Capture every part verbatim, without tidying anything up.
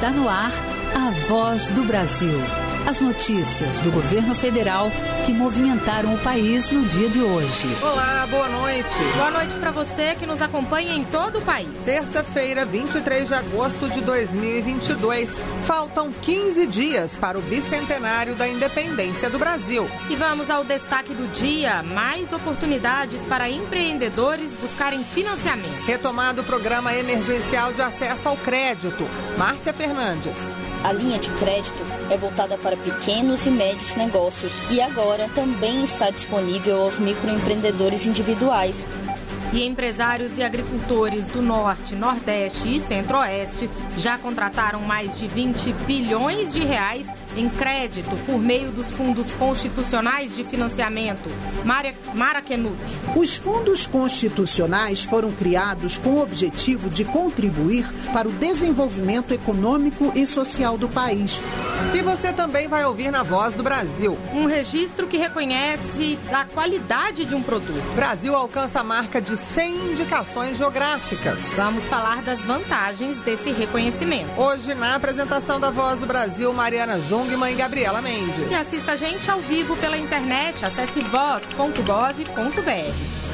Está no ar a Voz do Brasil. As notícias do governo federal que movimentaram o país no dia de hoje. Olá, boa noite. Boa noite para você que nos acompanha em todo o país. Terça-feira, vinte e três de agosto de dois mil e vinte e dois. Faltam quinze dias para o bicentenário da independência do Brasil. E vamos ao destaque do dia. Mais oportunidades para empreendedores buscarem financiamento. Retomado o programa emergencial de acesso ao crédito. Márcia Fernandes. A linha de crédito é voltada para pequenos e médios negócios e agora também está disponível aos microempreendedores individuais. E empresários e agricultores do Norte, Nordeste e Centro-Oeste já contrataram mais de vinte bilhões de reais em crédito por meio dos fundos constitucionais de financiamento. Mara Kenup. Os fundos constitucionais foram criados com o objetivo de contribuir para o desenvolvimento econômico e social do país. E você também vai ouvir na Voz do Brasil. Um registro que reconhece a qualidade de um produto. Brasil alcança a marca de cem indicações geográficas. Vamos falar das vantagens desse reconhecimento. Hoje, na apresentação da Voz do Brasil, Mariana Jungmann e Gabriela Mendes. E assista a gente ao vivo pela internet. Acesse voz ponto gov ponto br.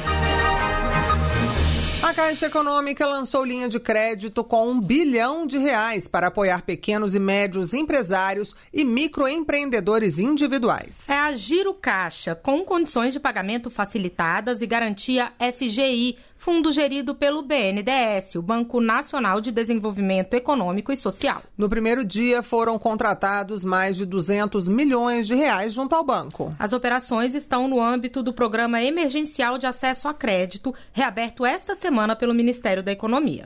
A Caixa Econômica lançou linha de crédito com um bilhão de reais para apoiar pequenos e médios empresários e microempreendedores individuais. É a Giro Caixa, com condições de pagamento facilitadas e garantia F G I, fundo gerido pelo B N D E S, o Banco Nacional de Desenvolvimento Econômico e Social. No primeiro dia foram contratados mais de duzentos milhões de reais junto ao banco. As operações estão no âmbito do Programa Emergencial de Acesso a Crédito, reaberto esta semana pelo Ministério da Economia.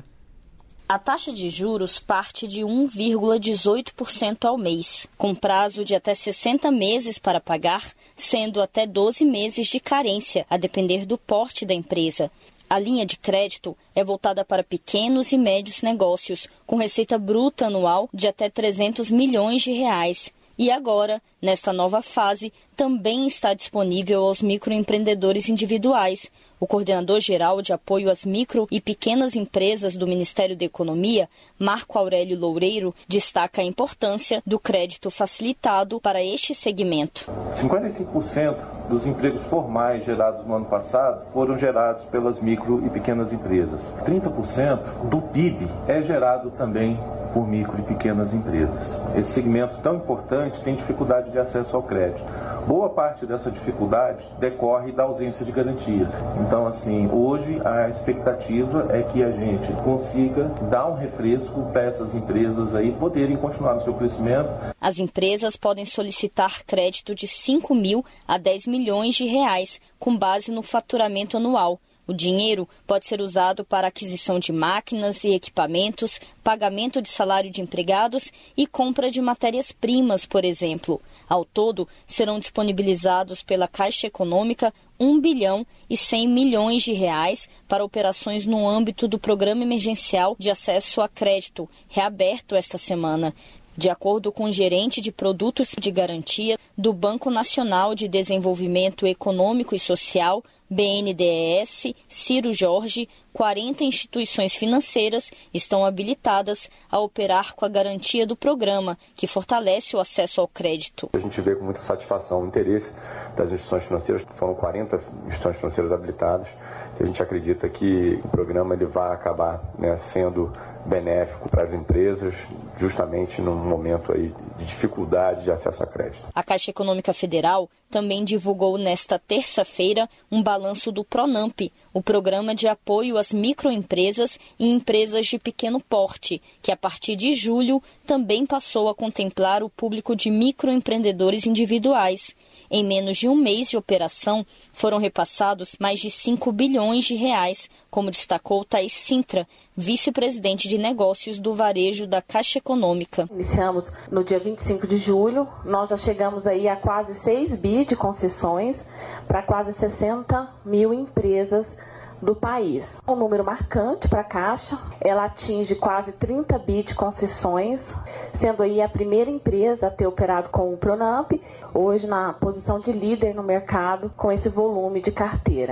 A taxa de juros parte de um vírgula dezoito por cento ao mês, com prazo de até sessenta meses para pagar, sendo até doze meses de carência, a depender do porte da empresa. A linha de crédito é voltada para pequenos e médios negócios, com receita bruta anual de até trezentos milhões de reais. E agora, nesta nova fase, também está disponível aos microempreendedores individuais. O coordenador-geral de apoio às micro e pequenas empresas do Ministério da Economia, Marco Aurélio Loureiro, destaca a importância do crédito facilitado para este segmento. cinquenta e cinco por cento dos empregos formais gerados no ano passado foram gerados pelas micro e pequenas empresas. trinta por cento do P I B é gerado também por micro e pequenas empresas. Esse segmento tão importante tem dificuldade de acesso ao crédito. Boa parte dessa dificuldade decorre da ausência de garantias. Então, assim, hoje a expectativa é que a gente consiga dar um refresco para essas empresas aí poderem continuar no seu crescimento. As empresas podem solicitar crédito de cinco mil a dez milhões de reais, com base no faturamento anual. O dinheiro pode ser usado para aquisição de máquinas e equipamentos, pagamento de salário de empregados e compra de matérias-primas, por exemplo. Ao todo, serão disponibilizados pela Caixa Econômica um bilhão e cem milhões de reais para operações no âmbito do Programa Emergencial de Acesso a Crédito, reaberto esta semana. De acordo com o gerente de produtos de garantia do Banco Nacional de Desenvolvimento Econômico e Social, B N D E S, Ciro Jorge, quarenta instituições financeiras estão habilitadas a operar com a garantia do programa, que fortalece o acesso ao crédito. A gente vê com muita satisfação o interesse das instituições financeiras, foram quarenta instituições financeiras habilitadas, e a gente acredita que o programa ele vai acabar, né, sendo benéfico para as empresas, justamente num momento aí de dificuldade de acesso a crédito. A Caixa Econômica Federal também divulgou nesta terça-feira um balanço do PRONAMP, o Programa de Apoio às Microempresas e Empresas de Pequeno Porte, que a partir de julho também passou a contemplar o público de microempreendedores individuais. Em menos de um mês de operação, foram repassados mais de cinco bilhões de reais, como destacou Thaís Sintra, vice-presidente de negócios do varejo da Caixa Econômica. Iniciamos no dia vinte e cinco de julho, nós já chegamos aí a quase seis bi de concessões para quase sessenta mil empresas do país. Um número marcante para a Caixa, ela atinge quase trinta bi de concessões, sendo aí a primeira empresa a ter operado com o PRONAMP, hoje na posição de líder no mercado com esse volume de carteira.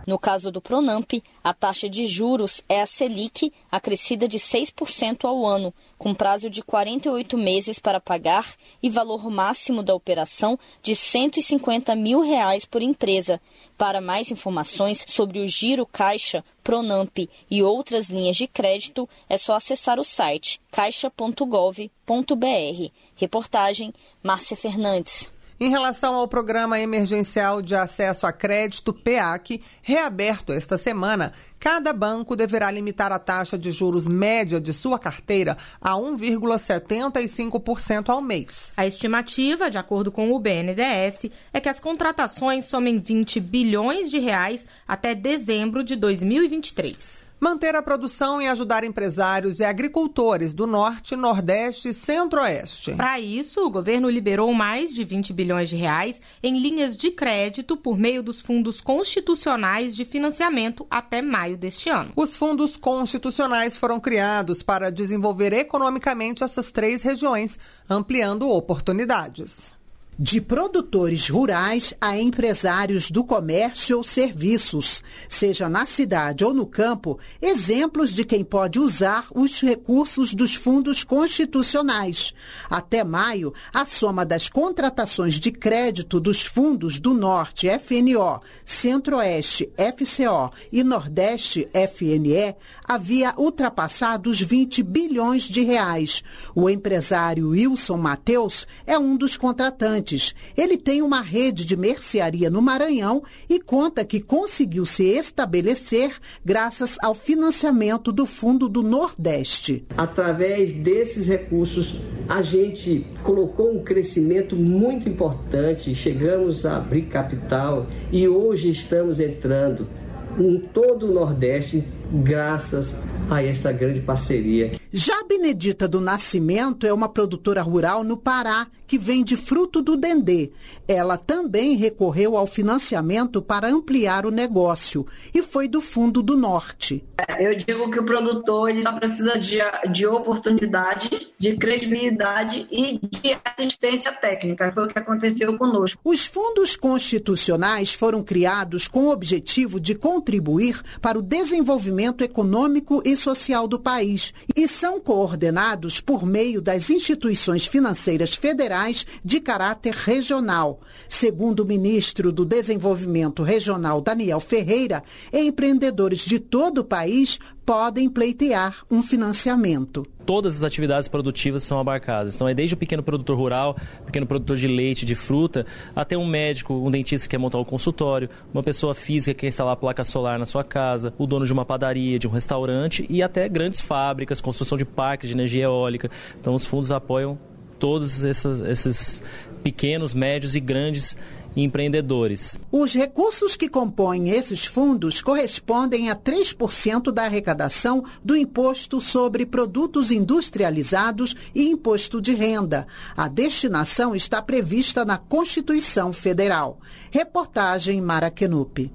No caso do Pronamp, a taxa de juros é a Selic, acrescida de seis por cento ao ano, com prazo de quarenta e oito meses para pagar e valor máximo da operação de cento e cinquenta mil reais por empresa. Para mais informações sobre o Giro Caixa, Pronamp e outras linhas de crédito, é só acessar o site caixa ponto gov ponto br. Reportagem Márcia Fernandes. Em relação ao Programa Emergencial de Acesso a Crédito, P A C, reaberto esta semana, cada banco deverá limitar a taxa de juros média de sua carteira a um vírgula setenta e cinco por cento ao mês. A estimativa, de acordo com o B N D E S, é que as contratações somem vinte bilhões de reais até dezembro de dois mil e vinte e três. Manter a produção e ajudar empresários e agricultores do Norte, Nordeste e Centro-Oeste. Para isso, o governo liberou mais de vinte bilhões de reais em linhas de crédito por meio dos fundos constitucionais de financiamento até maio deste ano. Os fundos constitucionais foram criados para desenvolver economicamente essas três regiões, ampliando oportunidades. De produtores rurais a empresários do comércio ou serviços, seja na cidade ou no campo, exemplos de quem pode usar os recursos dos fundos constitucionais. Até maio, a soma das contratações de crédito dos fundos do Norte, F N O, Centro-Oeste, F C O e Nordeste, F N E, havia ultrapassado os vinte bilhões de reais. O empresário Wilson Mateus é um dos contratantes. Ele tem uma rede de mercearia no Maranhão e conta que conseguiu se estabelecer graças ao financiamento do Fundo do Nordeste. Através desses recursos, a gente colocou um crescimento muito importante, chegamos a abrir capital e hoje estamos entrando em todo o Nordeste graças a esta grande parceria. Já Benedita do Nascimento é uma produtora rural no Pará que vende fruto do dendê. Ela também recorreu ao financiamento para ampliar o negócio e foi do Fundo do Norte. Eu digo que o produtor ele só precisa de, de oportunidade, de credibilidade e de assistência técnica. Foi o que aconteceu conosco. Os fundos constitucionais foram criados com o objetivo de contribuir para o desenvolvimento econômico e social do país e são coordenados por meio das instituições financeiras federais de caráter regional. Segundo o ministro do Desenvolvimento Regional, Daniel Ferreira, empreendedores de todo o país podem pleitear um financiamento. Todas as atividades produtivas são abarcadas. Então é desde o pequeno produtor rural, pequeno produtor de leite, de fruta, até um médico, um dentista que quer montar um consultório, uma pessoa física que quer instalar placa solar na sua casa, o dono de uma padaria, de um restaurante e até grandes fábricas, construção de parques de energia eólica. Então os fundos apoiam todos esses, esses pequenos, médios e grandes empreendedores. Os recursos que compõem esses fundos correspondem a três por cento da arrecadação do Imposto sobre Produtos Industrializados e Imposto de Renda. A destinação está prevista na Constituição Federal. Reportagem Mara Kenup.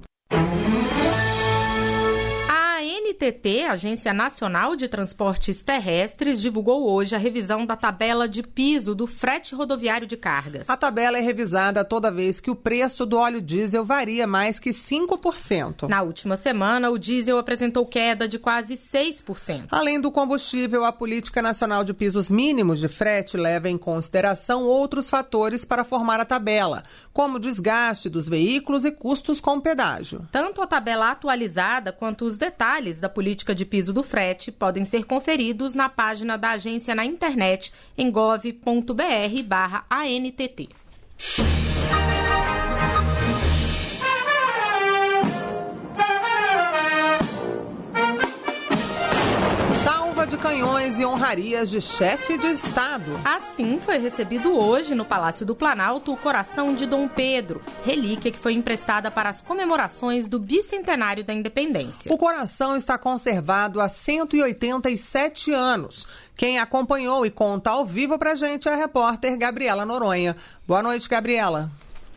A N T T, Agência Nacional de Transportes Terrestres, divulgou hoje a revisão da tabela de piso do frete rodoviário de cargas. A tabela é revisada toda vez que o preço do óleo diesel varia mais que cinco por cento. Na última semana, o diesel apresentou queda de quase seis por cento. Além do combustível, a Política Nacional de Pisos Mínimos de Frete leva em consideração outros fatores para formar a tabela, como o desgaste dos veículos e custos com pedágio. Tanto a tabela atualizada quanto os detalhes da política de piso do frete podem ser conferidos na página da agência na internet em gov ponto br barra A N T T. De canhões e honrarias de chefe de Estado. Assim foi recebido hoje no Palácio do Planalto o coração de Dom Pedro, relíquia que foi emprestada para as comemorações do bicentenário da independência. O coração está conservado há cento e oitenta e sete anos. Quem acompanhou e conta ao vivo pra gente é a repórter Gabriela Noronha. Boa noite, Gabriela.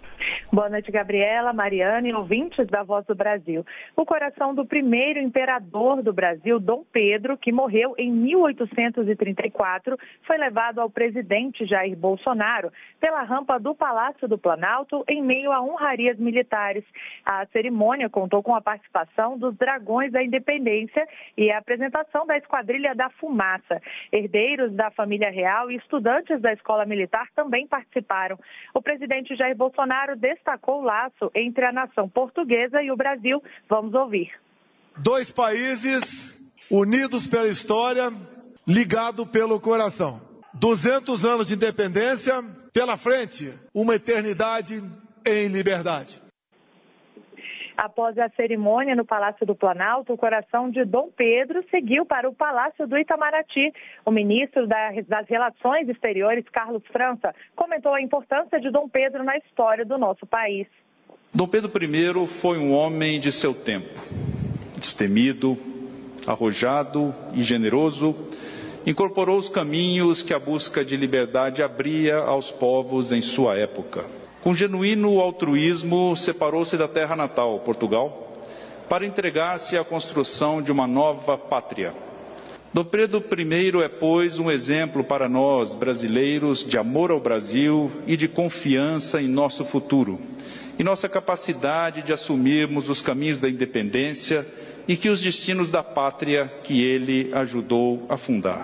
Boa noite, Gabriela, Mariana e ouvintes da Voz do Brasil. O coração do primeiro imperador do Brasil, Dom Pedro, que morreu em mil oitocentos e trinta e quatro, foi levado ao presidente Jair Bolsonaro pela rampa do Palácio do Planalto em meio a honrarias militares. A cerimônia contou com a participação dos Dragões da Independência e a apresentação da Esquadrilha da Fumaça. Herdeiros da família real e estudantes da Escola Militar também participaram. O presidente Jair Bolsonaro destacou o laço entre a nação portuguesa e o Brasil. Vamos ouvir. Dois países unidos pela história, ligados pelo coração. duzentos anos de independência, pela frente, uma eternidade em liberdade. Após a cerimônia no Palácio do Planalto, o coração de Dom Pedro seguiu para o Palácio do Itamaraty. O ministro das Relações Exteriores, Carlos França, comentou a importância de Dom Pedro na história do nosso país. Dom Pedro I foi um homem de seu tempo, destemido, arrojado e generoso. Incorporou os caminhos que a busca de liberdade abria aos povos em sua época. Com genuíno altruísmo, separou-se da terra natal, Portugal, para entregar-se à construção de uma nova pátria. Dom Pedro I é, pois, um exemplo para nós, brasileiros, de amor ao Brasil e de confiança em nosso futuro, e nossa capacidade de assumirmos os caminhos da independência e que os destinos da pátria que ele ajudou a fundar.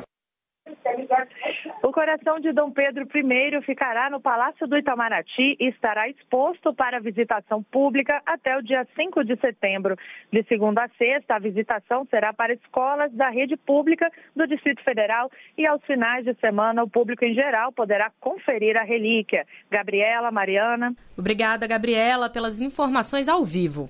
O coração de Dom Pedro I ficará no Palácio do Itamaraty e estará exposto para visitação pública até o dia cinco de setembro. De segunda a sexta, a visitação será para escolas da rede pública do Distrito Federal e aos finais de semana o público em geral poderá conferir a relíquia. Gabriela, Mariana. Obrigada, Gabriela, pelas informações ao vivo.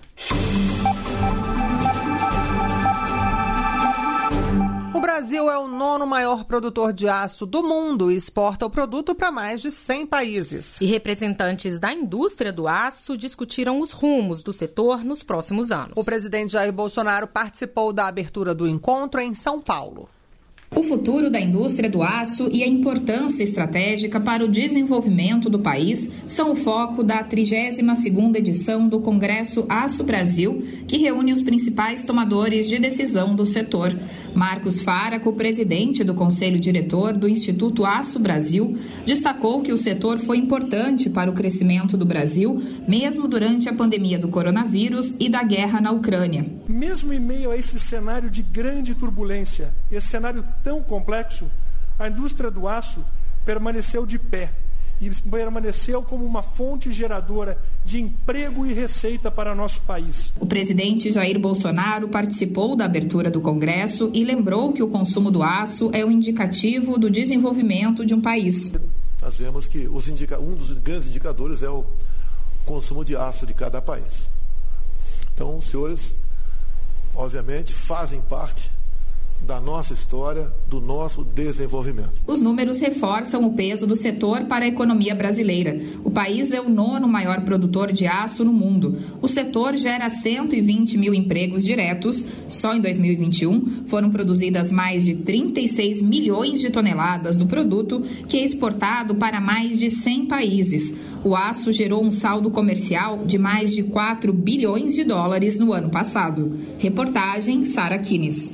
O Brasil é o nono maior produtor de aço do mundo e exporta o produto para mais de cem países. E representantes da indústria do aço discutiram os rumos do setor nos próximos anos. O presidente Jair Bolsonaro participou da abertura do encontro em São Paulo. O futuro da indústria do aço e a importância estratégica para o desenvolvimento do país são o foco da trigésima segunda edição do Congresso Aço Brasil, que reúne os principais tomadores de decisão do setor. Marcos Faraco, presidente do Conselho Diretor do Instituto Aço Brasil, destacou que o setor foi importante para o crescimento do Brasil, mesmo durante a pandemia do coronavírus e da guerra na Ucrânia. Mesmo em meio a esse cenário de grande turbulência, esse cenário tão complexo, a indústria do aço permaneceu de pé e permaneceu como uma fonte geradora de emprego e receita para nosso país. O presidente Jair Bolsonaro participou da abertura do Congresso e lembrou que o consumo do aço é um indicativo do desenvolvimento de um país. Nós vemos que os indica- um dos grandes indicadores é o consumo de aço de cada país. Então, os senhores, obviamente, fazem parte da nossa história, do nosso desenvolvimento. Os números reforçam o peso do setor para a economia brasileira. O país é o nono maior produtor de aço no mundo. O setor gera cento e vinte mil empregos diretos. Só em dois mil e vinte e um foram produzidas mais de trinta e seis milhões de toneladas do produto, que é exportado para mais de cem países. O aço gerou um saldo comercial de mais de quatro bilhões de dólares no ano passado. Reportagem Sara Kines.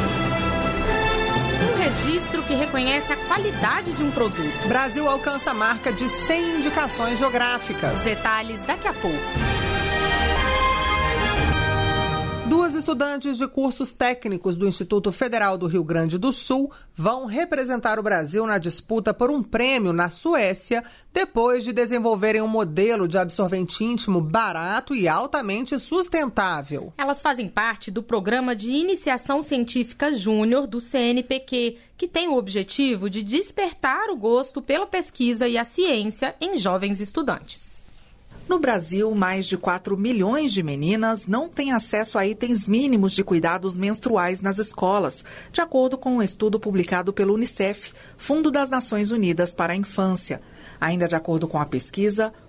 Registro que reconhece a qualidade de um produto. Brasil alcança a marca de cem indicações geográficas. Os detalhes daqui a pouco. Duas estudantes de cursos técnicos do Instituto Federal do Rio Grande do Sul vão representar o Brasil na disputa por um prêmio na Suécia, depois de desenvolverem um modelo de absorvente íntimo barato e altamente sustentável. Elas fazem parte do Programa de Iniciação Científica Júnior do C N P Q, que tem o objetivo de despertar o gosto pela pesquisa e a ciência em jovens estudantes. No Brasil, mais de quatro milhões de meninas não têm acesso a itens mínimos de cuidados menstruais nas escolas, de acordo com um estudo publicado pelo Unicef, Fundo das Nações Unidas para a Infância. Ainda de acordo com a pesquisa,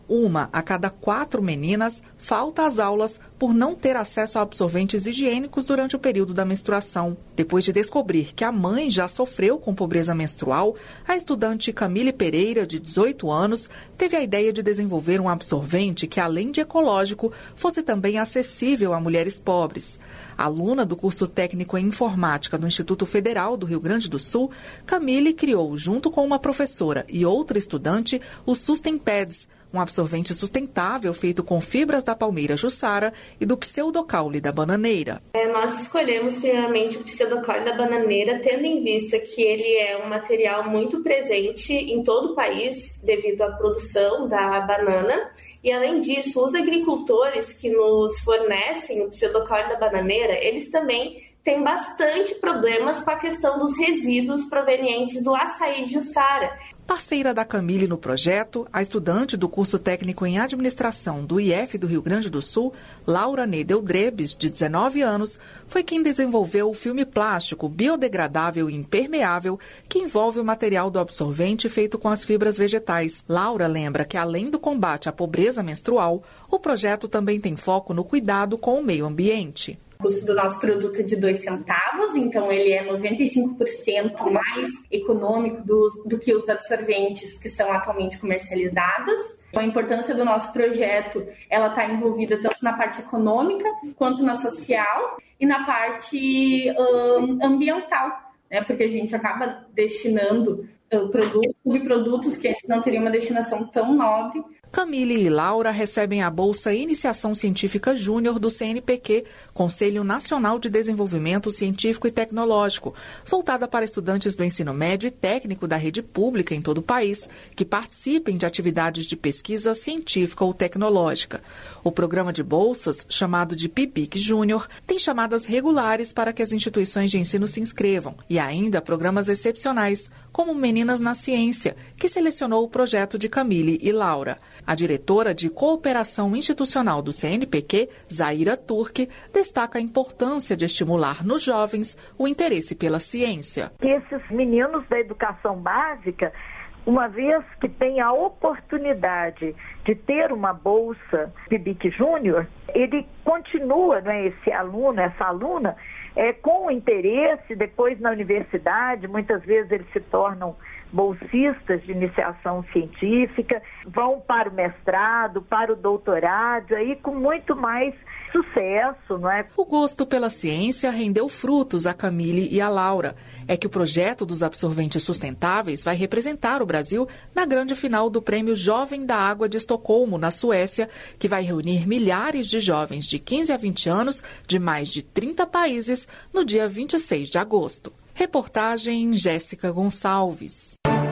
uma a cada quatro meninas falta às aulas por não ter acesso a absorventes higiênicos durante o período da menstruação. Depois de descobrir que a mãe já sofreu com pobreza menstrual, a estudante Camille Pereira, de dezoito anos, teve a ideia de desenvolver um absorvente que, além de ecológico, fosse também acessível a mulheres pobres. Aluna do curso técnico em informática do Instituto Federal do Rio Grande do Sul, Camille criou, junto com uma professora e outra estudante, o Sustenpads, um absorvente sustentável feito com fibras da palmeira jussara e do pseudocaule da bananeira. É, nós escolhemos primeiramente o pseudocaule da bananeira, tendo em vista que ele é um material muito presente em todo o país devido à produção da banana. E, além disso, os agricultores que nos fornecem o pseudocaule da bananeira, eles também têm bastante problemas com a questão dos resíduos provenientes do açaí jussara. Parceira da Camille no projeto, a estudante do curso técnico em administração do I F do Rio Grande do Sul, Laura Nedel Drebes, de dezenove anos, foi quem desenvolveu o filme plástico biodegradável e impermeável que envolve o material do absorvente feito com as fibras vegetais. Laura lembra que, além do combate à pobreza menstrual, o projeto também tem foco no cuidado com o meio ambiente. O custo do nosso produto é de dois centavos, então ele é noventa e cinco por cento mais econômico do, do que os absorventes que são atualmente comercializados. A importância do nosso projeto, ela está envolvida tanto na parte econômica, quanto na social e na parte um, ambiental, né? Porque a gente acaba destinando uh, produtos e produtos que antes não teriam uma destinação tão nobre. Camille e Laura recebem a Bolsa Iniciação Científica Júnior do C N P Q, Conselho Nacional de Desenvolvimento Científico e Tecnológico, voltada para estudantes do ensino médio e técnico da rede pública em todo o país, que participem de atividades de pesquisa científica ou tecnológica. O programa de bolsas, chamado de P I B I C Júnior, tem chamadas regulares para que as instituições de ensino se inscrevam, e ainda programas excepcionais, como Meninas na Ciência, que selecionou o projeto de Camille e Laura. A diretora de Cooperação Institucional do C N P Q, Zaira Turque, destaca a importância de estimular nos jovens o interesse pela ciência. Esses meninos da educação básica, uma vez que têm a oportunidade de ter uma bolsa P I B I C Júnior, ele continua, né, esse aluno, essa aluna, é, com interesse, depois na universidade, muitas vezes eles se tornam bolsistas de iniciação científica, vão para o mestrado, para o doutorado, aí com muito mais sucesso, não é? O gosto pela ciência rendeu frutos a Camille e a Laura. É que o projeto dos absorventes sustentáveis vai representar o Brasil na grande final do Prêmio Jovem da Água de Estocolmo, na Suécia, que vai reunir milhares de jovens de quinze a vinte anos de mais de trinta países no dia vinte e seis de agosto. Reportagem Jéssica Gonçalves.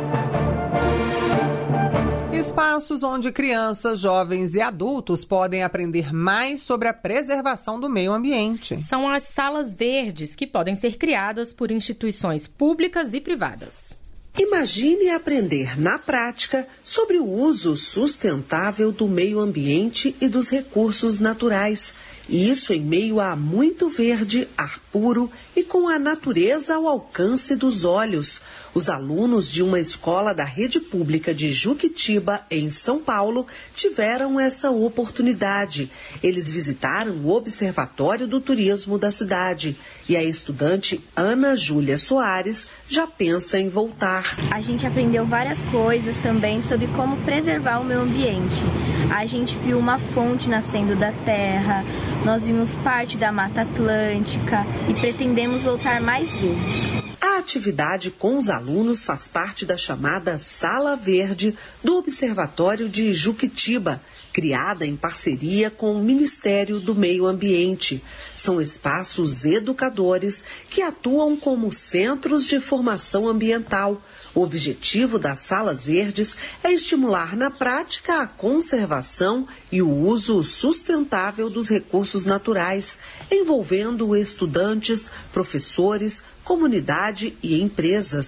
Espaços onde crianças, jovens e adultos podem aprender mais sobre a preservação do meio ambiente. São as salas verdes, que podem ser criadas por instituições públicas e privadas. Imagine aprender na prática sobre o uso sustentável do meio ambiente e dos recursos naturais. E isso em meio a muito verde, ar puro e com a natureza ao alcance dos olhos. Os alunos de uma escola da rede pública de Juquitiba, em São Paulo, tiveram essa oportunidade. Eles visitaram o Observatório do Turismo da cidade. E a estudante Ana Júlia Soares já pensa em voltar. A gente aprendeu várias coisas também sobre como preservar o meio ambiente. A gente viu uma fonte nascendo da terra, nós vimos parte da Mata Atlântica e pretendemos voltar mais vezes. A atividade com os alunos faz parte da chamada Sala Verde do Observatório de Juquitiba, criada em parceria com o Ministério do Meio Ambiente. São espaços educadores que atuam como centros de formação ambiental. O objetivo das salas verdes é estimular na prática a conservação e o uso sustentável dos recursos naturais, envolvendo estudantes, professores, comunidade e empresas.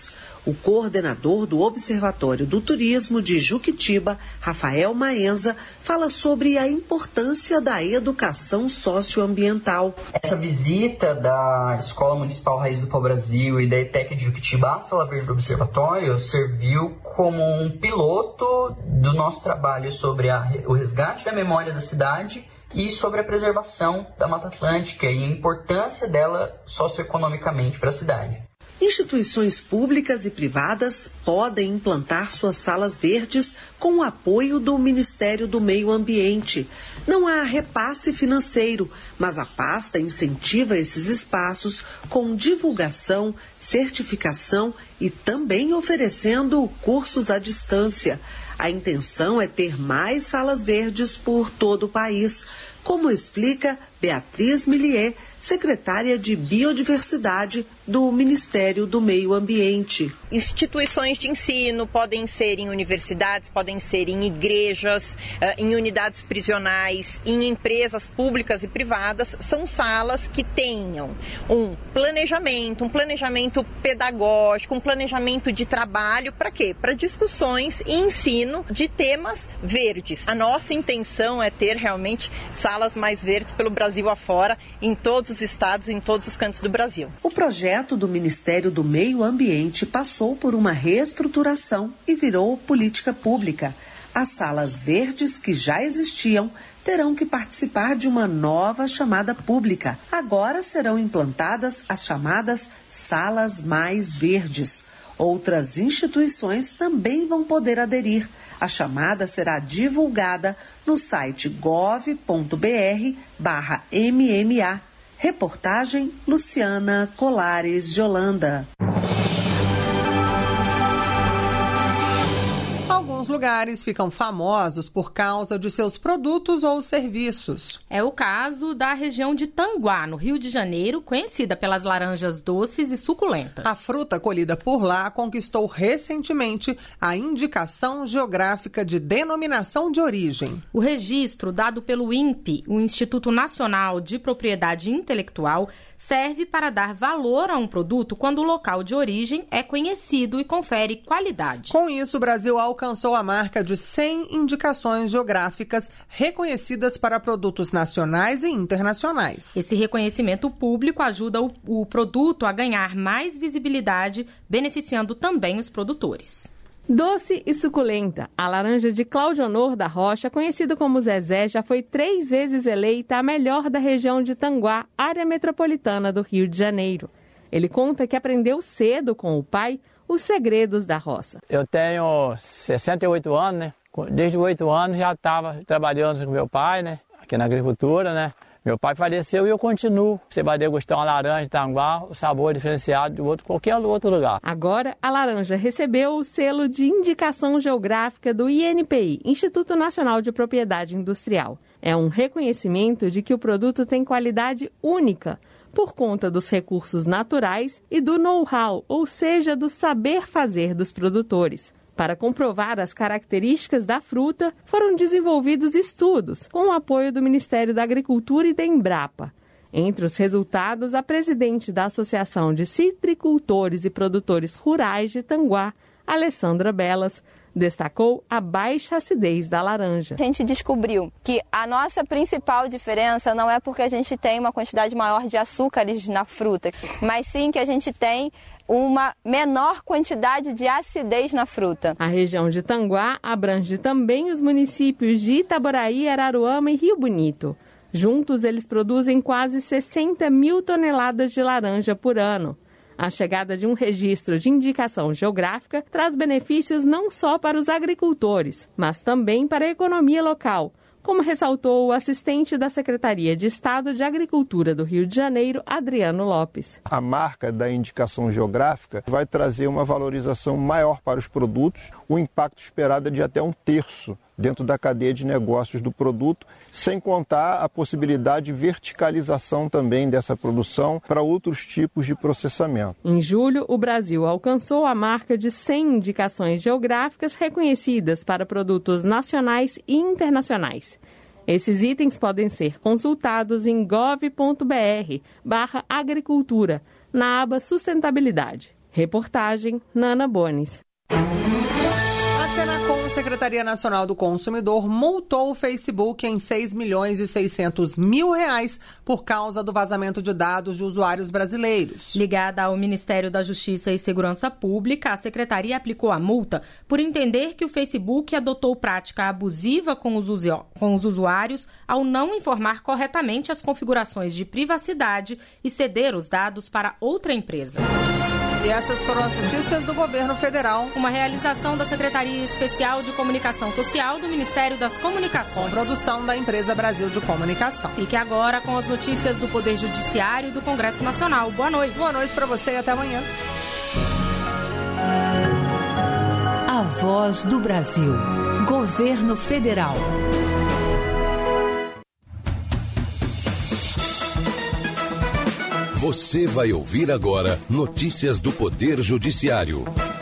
O coordenador do Observatório do Turismo de Juquitiba, Rafael Maenza, fala sobre a importância da educação socioambiental. Essa visita da Escola Municipal Raiz do Pau-Brasil e da ETEC de Juquitiba à Sala Verde do Observatório serviu como um piloto do nosso trabalho sobre a, o resgate da memória da cidade e sobre a preservação da Mata Atlântica e a importância dela socioeconomicamente para a cidade. Instituições públicas e privadas podem implantar suas salas verdes com o apoio do Ministério do Meio Ambiente. Não há repasse financeiro, mas a pasta incentiva esses espaços com divulgação, certificação e também oferecendo cursos à distância. A intenção é ter mais salas verdes por todo o país, como explica Beatriz Millier, secretária de Biodiversidade do Ministério do Meio Ambiente. Instituições de ensino podem ser em universidades, podem ser em igrejas, em unidades prisionais, em empresas públicas e privadas. São salas que tenham um planejamento, um planejamento pedagógico, um planejamento de trabalho. Para quê? Para discussões e ensino de temas verdes. A nossa intenção é ter realmente salas mais verdes pelo Brasil afora, em todos os estados, em todos os cantos do Brasil. O projeto do Ministério do Meio Ambiente passou por uma reestruturação e virou política pública. As salas verdes que já existiam terão que participar de uma nova chamada pública. Agora serão implantadas as chamadas salas mais verdes. Outras instituições também vão poder aderir. A chamada será divulgada no site gov ponto br barra M M A. Reportagem Luciana Colares de Holanda. Alguns lugares ficam famosos por causa de seus produtos ou serviços. É o caso da região de Tanguá, no Rio de Janeiro, conhecida pelas laranjas doces e suculentas. A fruta colhida por lá conquistou recentemente a indicação geográfica de denominação de origem. O registro dado pelo I N P E, o Instituto Nacional de Propriedade Intelectual, serve para dar valor a um produto quando o local de origem é conhecido e confere qualidade. Com isso, o Brasil alcançou a marca de cem indicações geográficas reconhecidas para produtos nacionais e internacionais. Esse reconhecimento público ajuda o, o produto a ganhar mais visibilidade, beneficiando também os produtores. Doce e suculenta, a laranja de Cláudio Honor da Rocha, conhecido como Zezé, já foi três vezes eleita a melhor da região de Tanguá, área metropolitana do Rio de Janeiro. Ele conta que aprendeu cedo com o pai os segredos da roça. Eu tenho sessenta e oito anos, né? Desde oito anos já estava trabalhando com meu pai, né? Aqui na agricultura, né? Meu pai faleceu e eu continuo. Você vai degustar uma laranja de Tanguá, o sabor é diferenciado de outro, qualquer outro lugar. Agora, a laranja recebeu o selo de indicação geográfica do I N P I, Instituto Nacional de Propriedade Industrial. É um reconhecimento de que o produto tem qualidade única, por conta dos recursos naturais e do know-how, ou seja, do saber fazer dos produtores. Para comprovar as características da fruta, foram desenvolvidos estudos com o apoio do Ministério da Agricultura e da Embrapa. Entre os resultados, a presidente da Associação de Citricultores e Produtores Rurais de Tanguá, Alessandra Belas, destacou a baixa acidez da laranja. A gente descobriu que a nossa principal diferença não é porque a gente tem uma quantidade maior de açúcares na fruta, mas sim que a gente tem uma menor quantidade de acidez na fruta. A região de Tanguá abrange também os municípios de Itaboraí, Araruama e Rio Bonito. Juntos, eles produzem quase sessenta mil toneladas de laranja por ano. A chegada de um registro de indicação geográfica traz benefícios não só para os agricultores, mas também para a economia local, como ressaltou o assistente da Secretaria de Estado de Agricultura do Rio de Janeiro, Adriano Lopes. A marca da indicação geográfica vai trazer uma valorização maior para os produtos, o impacto esperado é de até um terço dentro da cadeia de negócios do produto, sem contar a possibilidade de verticalização também dessa produção para outros tipos de processamento. Em julho, o Brasil alcançou a marca de cem indicações geográficas reconhecidas para produtos nacionais e internacionais. Esses itens podem ser consultados em gov ponto br barra agricultura, na aba Sustentabilidade. Reportagem Nana Bones. A Senacom, Secretaria Nacional do Consumidor, multou o Facebook em seis milhões e seiscentos mil reais por causa do vazamento de dados de usuários brasileiros. Ligada ao Ministério da Justiça e Segurança Pública, a Secretaria aplicou a multa por entender que o Facebook adotou prática abusiva com os, usu- com os usuários ao não informar corretamente as configurações de privacidade e ceder os dados para outra empresa. E essas foram as notícias do governo federal. Uma realização da Secretaria Especial de Comunicação Social do Ministério das Comunicações. Com produção da Empresa Brasil de Comunicação. Fique agora com as notícias do Poder Judiciário e do Congresso Nacional. Boa noite. Boa noite para você e até amanhã. A Voz do Brasil. Governo Federal. Você vai ouvir agora notícias do Poder Judiciário.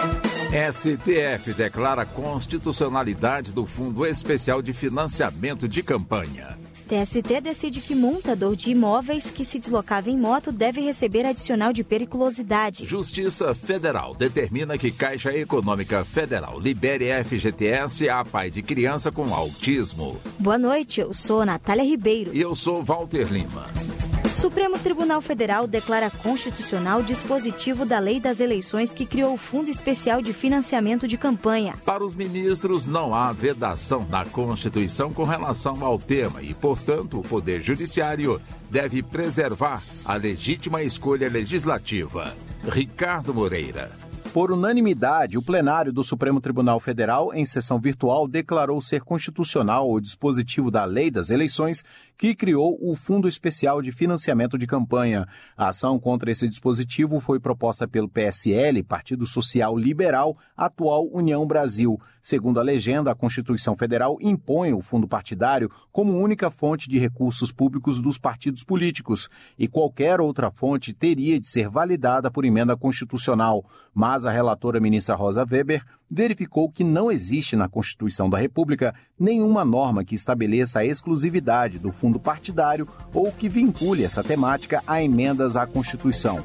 S T F declara constitucionalidade do Fundo Especial de Financiamento de Campanha. T S T decide que montador de imóveis que se deslocava em moto deve receber adicional de periculosidade. Justiça Federal determina que Caixa Econômica Federal libere F G T S a pai de criança com autismo. Boa noite, eu sou Natália Ribeiro. E eu sou Walter Lima. Supremo Tribunal Federal declara constitucional dispositivo da Lei das Eleições que criou o Fundo Especial de Financiamento de Campanha. Para os ministros, não há vedação na Constituição com relação ao tema e, portanto, o Poder Judiciário deve preservar a legítima escolha legislativa. Ricardo Moreira. Por unanimidade, o plenário do Supremo Tribunal Federal, em sessão virtual, declarou ser constitucional o dispositivo da Lei das Eleições que criou o Fundo Especial de Financiamento de Campanha. A ação contra esse dispositivo foi proposta pelo P S L, Partido Social Liberal, atual União Brasil. Segundo a legenda, a Constituição Federal impõe o fundo partidário como única fonte de recursos públicos dos partidos políticos, e qualquer outra fonte teria de ser validada por emenda constitucional. Mas a relatora ministra Rosa Weber verificou que não existe na Constituição da República nenhuma norma que estabeleça a exclusividade do fundo partidário ou que vincule essa temática a emendas à Constituição.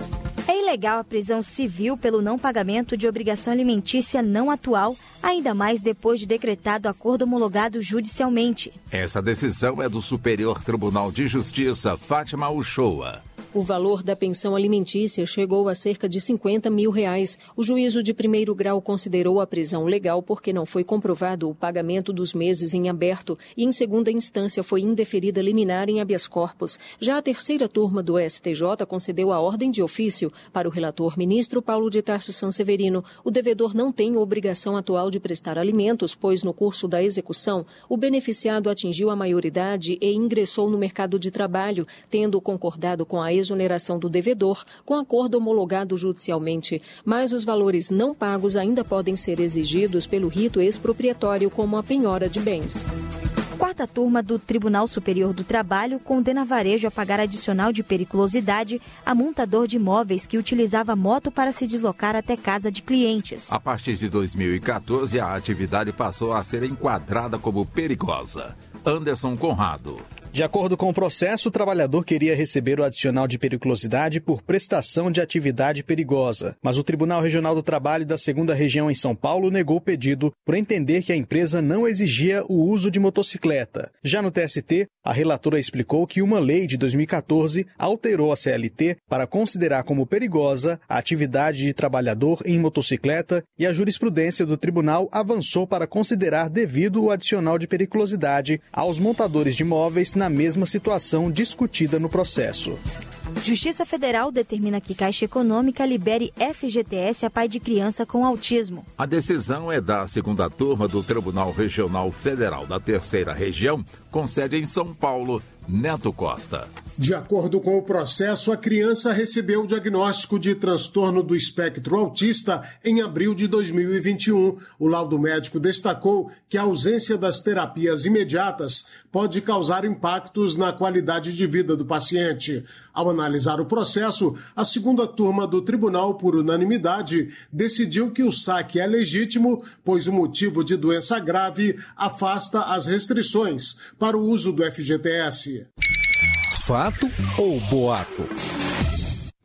É ilegal a prisão civil pelo não pagamento de obrigação alimentícia não atual, ainda mais depois de decretado acordo homologado judicialmente. Essa decisão é do Superior Tribunal de Justiça, Fátima Uchoa. O valor da pensão alimentícia chegou a cerca de cinquenta mil reais. O juízo de primeiro grau considerou a prisão legal porque não foi comprovado o pagamento dos meses em aberto e, em segunda instância, foi indeferida liminar em habeas corpus. Já a terceira turma do S T J concedeu a ordem de ofício. Para o relator ministro Paulo de Tarso Sanseverino, o devedor não tem obrigação atual de prestar alimentos, pois no curso da execução, o beneficiado atingiu a maioridade e ingressou no mercado de trabalho, tendo concordado com a exoneração do devedor com acordo homologado judicialmente, mas os valores não pagos ainda podem ser exigidos pelo rito expropriatório como a penhora de bens. Quarta turma do Tribunal Superior do Trabalho condena varejo a pagar adicional de periculosidade a montador de imóveis que utilizava moto para se deslocar até casa de clientes. A partir de dois mil e catorze, a atividade passou a ser enquadrada como perigosa. Anderson Conrado. De acordo com o processo, o trabalhador queria receber o adicional de periculosidade por prestação de atividade perigosa. Mas o Tribunal Regional do Trabalho da segunda Região em São Paulo negou o pedido por entender que a empresa não exigia o uso de motocicleta. Já no T S T, a relatora explicou que uma lei de dois mil e catorze alterou a C L T para considerar como perigosa a atividade de trabalhador em motocicleta e a jurisprudência do tribunal avançou para considerar devido o adicional de periculosidade aos montadores de imóveis na mesma situação discutida no processo. Justiça Federal determina que Caixa Econômica libere F G T S a pai de criança com autismo. A decisão é da segunda turma do Tribunal Regional Federal da Terceira Região, com sede em São Paulo. Neto Costa. De acordo com o processo, a criança recebeu o diagnóstico de transtorno do espectro autista em abril de dois mil e vinte e um. O laudo médico destacou que a ausência das terapias imediatas pode causar impactos na qualidade de vida do paciente. Ao analisar o processo, a segunda turma do tribunal, por unanimidade, decidiu que o saque é legítimo, pois o motivo de doença grave afasta as restrições para o uso do F G T S. Fato ou boato?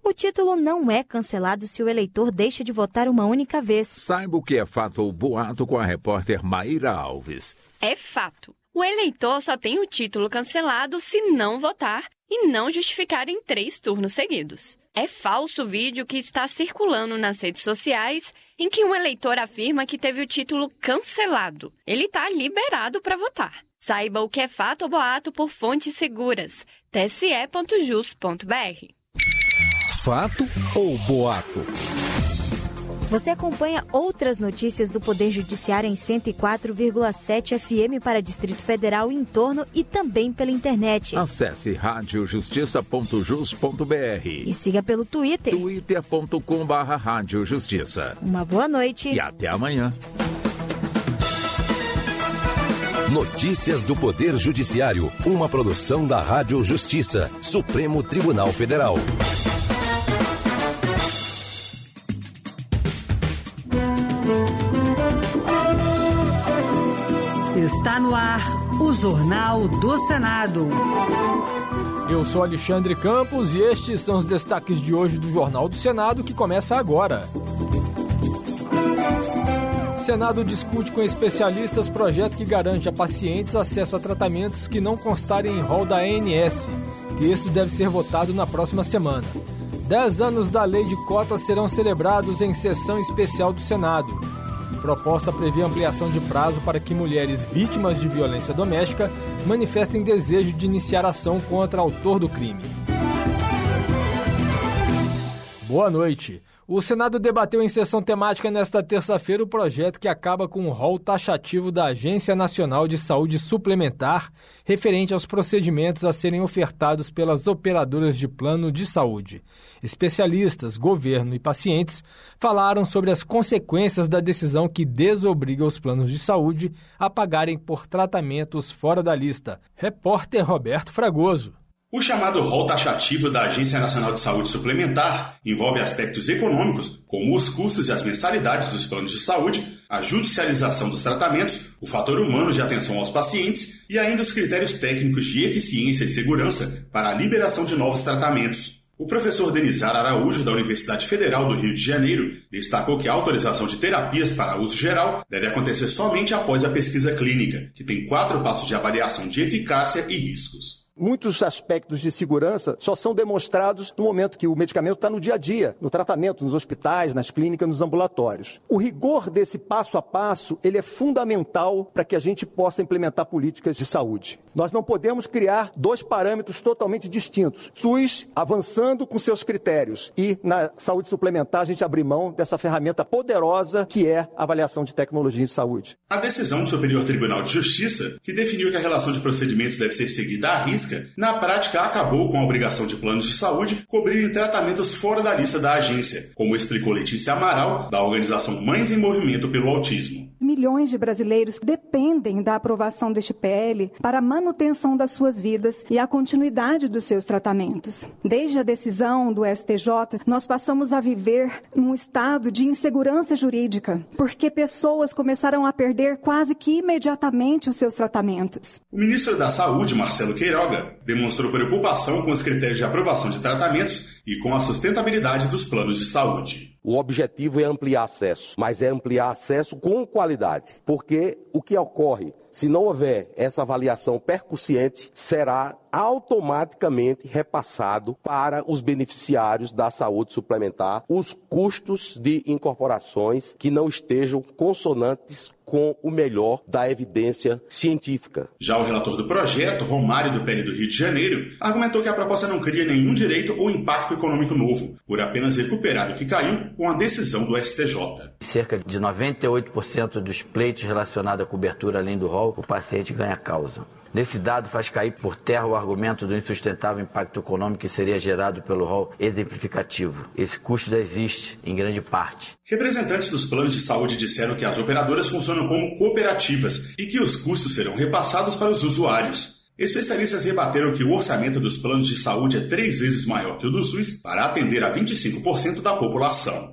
O título não é cancelado se o eleitor deixa de votar uma única vez. Saiba o que é fato ou boato com a repórter Maíra Alves. É fato. O eleitor só tem o título cancelado se não votar e não justificar em três turnos seguidos. É falso o vídeo que está circulando nas redes sociais em que um eleitor afirma que teve o título cancelado. Ele está liberado para votar. Saiba o que é fato ou boato por fontes seguras. t s e ponto jus ponto b r. Fato ou boato? Você acompanha outras notícias do Poder Judiciário em cento e quatro vírgula sete F M para Distrito Federal e entorno e também pela internet. Acesse rádio justiça ponto jus ponto b r e siga pelo Twitter. twitter ponto com barra rádio justiça. Uma boa noite. E até amanhã. Notícias do Poder Judiciário, uma produção da Rádio Justiça, Supremo Tribunal Federal. Está no ar o Jornal do Senado. Eu sou Alexandre Campos e estes são os destaques de hoje do Jornal do Senado, que começa agora. Senado discute com especialistas projeto que garante a pacientes acesso a tratamentos que não constarem em rol da A N S. Texto deve ser votado na próxima semana. Dez anos da lei de cotas serão celebrados em sessão especial do Senado. Proposta prevê ampliação de prazo para que mulheres vítimas de violência doméstica manifestem desejo de iniciar ação contra o autor do crime. Boa noite. O Senado debateu em sessão temática nesta terça-feira o projeto que acaba com o rol taxativo da Agência Nacional de Saúde Suplementar, referente aos procedimentos a serem ofertados pelas operadoras de plano de saúde. Especialistas, governo e pacientes falaram sobre as consequências da decisão que desobriga os planos de saúde a pagarem por tratamentos fora da lista. Repórter Roberto Fragoso. O chamado rol taxativo da Agência Nacional de Saúde Suplementar envolve aspectos econômicos, como os custos e as mensalidades dos planos de saúde, a judicialização dos tratamentos, o fator humano de atenção aos pacientes e ainda os critérios técnicos de eficiência e segurança para a liberação de novos tratamentos. O professor Denizar Araújo, da Universidade Federal do Rio de Janeiro, destacou que a autorização de terapias para uso geral deve acontecer somente após a pesquisa clínica, que tem quatro passos de avaliação de eficácia e riscos. Muitos aspectos de segurança só são demonstrados no momento que o medicamento está no dia a dia, no tratamento, nos hospitais, nas clínicas, nos ambulatórios. O rigor desse passo a passo, ele é fundamental para que a gente possa implementar políticas de saúde. Nós não podemos criar dois parâmetros totalmente distintos. SUS avançando com seus critérios e na saúde suplementar a gente abrir mão dessa ferramenta poderosa que é a avaliação de tecnologia em saúde. A decisão do Superior Tribunal de Justiça, que definiu que a relação de procedimentos deve ser seguida à risca, na prática acabou com a obrigação de planos de saúde cobrirem tratamentos fora da lista da agência, como explicou Letícia Amaral, da organização Mães em Movimento pelo Autismo. Milhões de brasileiros dependem da aprovação deste P L para a manutenção das suas vidas e a continuidade dos seus tratamentos. Desde a decisão do S T J, nós passamos a viver num estado de insegurança jurídica, porque pessoas começaram a perder quase que imediatamente os seus tratamentos. O ministro da Saúde, Marcelo Queiroga, demonstrou preocupação com os critérios de aprovação de tratamentos e com a sustentabilidade dos planos de saúde. O objetivo é ampliar acesso, mas é ampliar acesso com qualidade, porque o que ocorre, se não houver essa avaliação percussiente, será automaticamente repassado para os beneficiários da saúde suplementar os custos de incorporações que não estejam consonantes com o melhor da evidência científica. Já o relator do projeto, Romário do P L do Rio de Janeiro, argumentou que a proposta não cria nenhum direito ou impacto econômico novo, por apenas recuperar o que caiu com a decisão do S T J. Cerca de noventa e oito por cento dos pleitos relacionados à cobertura além do rol, o paciente ganha causa. Nesse dado faz cair por terra o argumento do insustentável impacto econômico que seria gerado pelo rol exemplificativo. Esse custo já existe, em grande parte. Representantes dos planos de saúde disseram que as operadoras funcionam como cooperativas e que os custos serão repassados para os usuários. Especialistas rebateram que o orçamento dos planos de saúde é três vezes maior que o do SUS para atender a vinte e cinco por cento da população.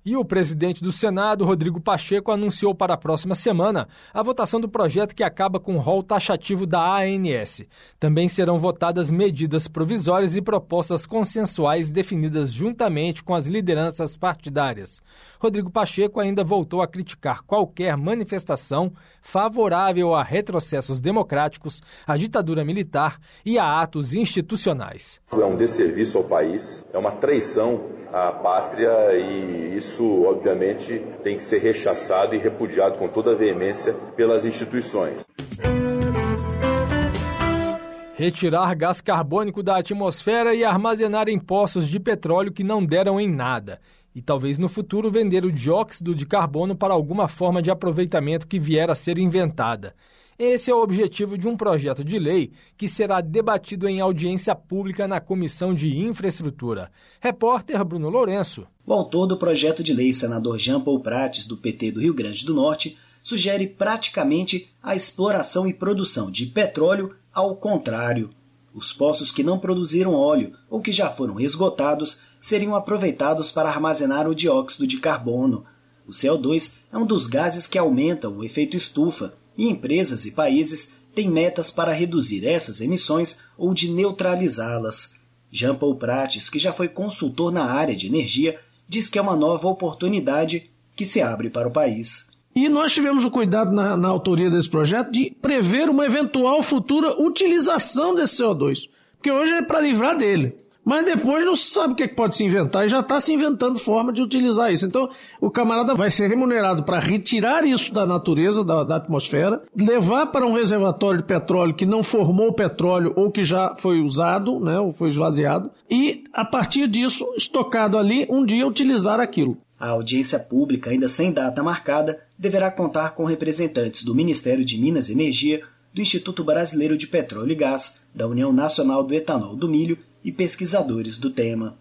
E o presidente do Senado, Rodrigo Pacheco, anunciou para a próxima semana a votação do projeto que acaba com o rol taxativo da A N S. Também serão votadas medidas provisórias e propostas consensuais definidas juntamente com as lideranças partidárias. Rodrigo Pacheco ainda voltou a criticar qualquer manifestação favorável a retrocessos democráticos, à ditadura militar e a atos institucionais. É um desserviço ao país, é uma traição à pátria e isso, obviamente, tem que ser rechaçado e repudiado com toda a veemência pelas instituições. Retirar gás carbônico da atmosfera e armazenar em poços de petróleo que não deram em nada. E talvez no futuro vender o dióxido de carbono para alguma forma de aproveitamento que vier a ser inventada. Esse é o objetivo de um projeto de lei que será debatido em audiência pública na Comissão de Infraestrutura. Repórter Bruno Lourenço. O autor do projeto de lei, senador Jean Paul Prates, do P T do Rio Grande do Norte, sugere praticamente a exploração e produção de petróleo ao contrário. Os poços que não produziram óleo ou que já foram esgotados seriam aproveitados para armazenar o dióxido de carbono. O C O dois é um dos gases que aumentam o efeito estufa e empresas e países têm metas para reduzir essas emissões ou de neutralizá-las. Jean Paul Prates, que já foi consultor na área de energia, diz que é uma nova oportunidade que se abre para o país. E nós tivemos o cuidado na, na autoria desse projeto de prever uma eventual futura utilização desse C O dois, porque hoje é para livrar dele. Mas depois não se sabe o que pode se inventar e já está se inventando forma de utilizar isso. Então o camarada vai ser remunerado para retirar isso da natureza, da, da atmosfera, levar para um reservatório de petróleo que não formou petróleo ou que já foi usado, né, ou foi esvaziado, e a partir disso, estocado ali, um dia utilizar aquilo. A audiência pública, ainda sem data marcada, deverá contar com representantes do Ministério de Minas e Energia, do Instituto Brasileiro de Petróleo e Gás, da União Nacional do Etanol do Milho e pesquisadores do tema.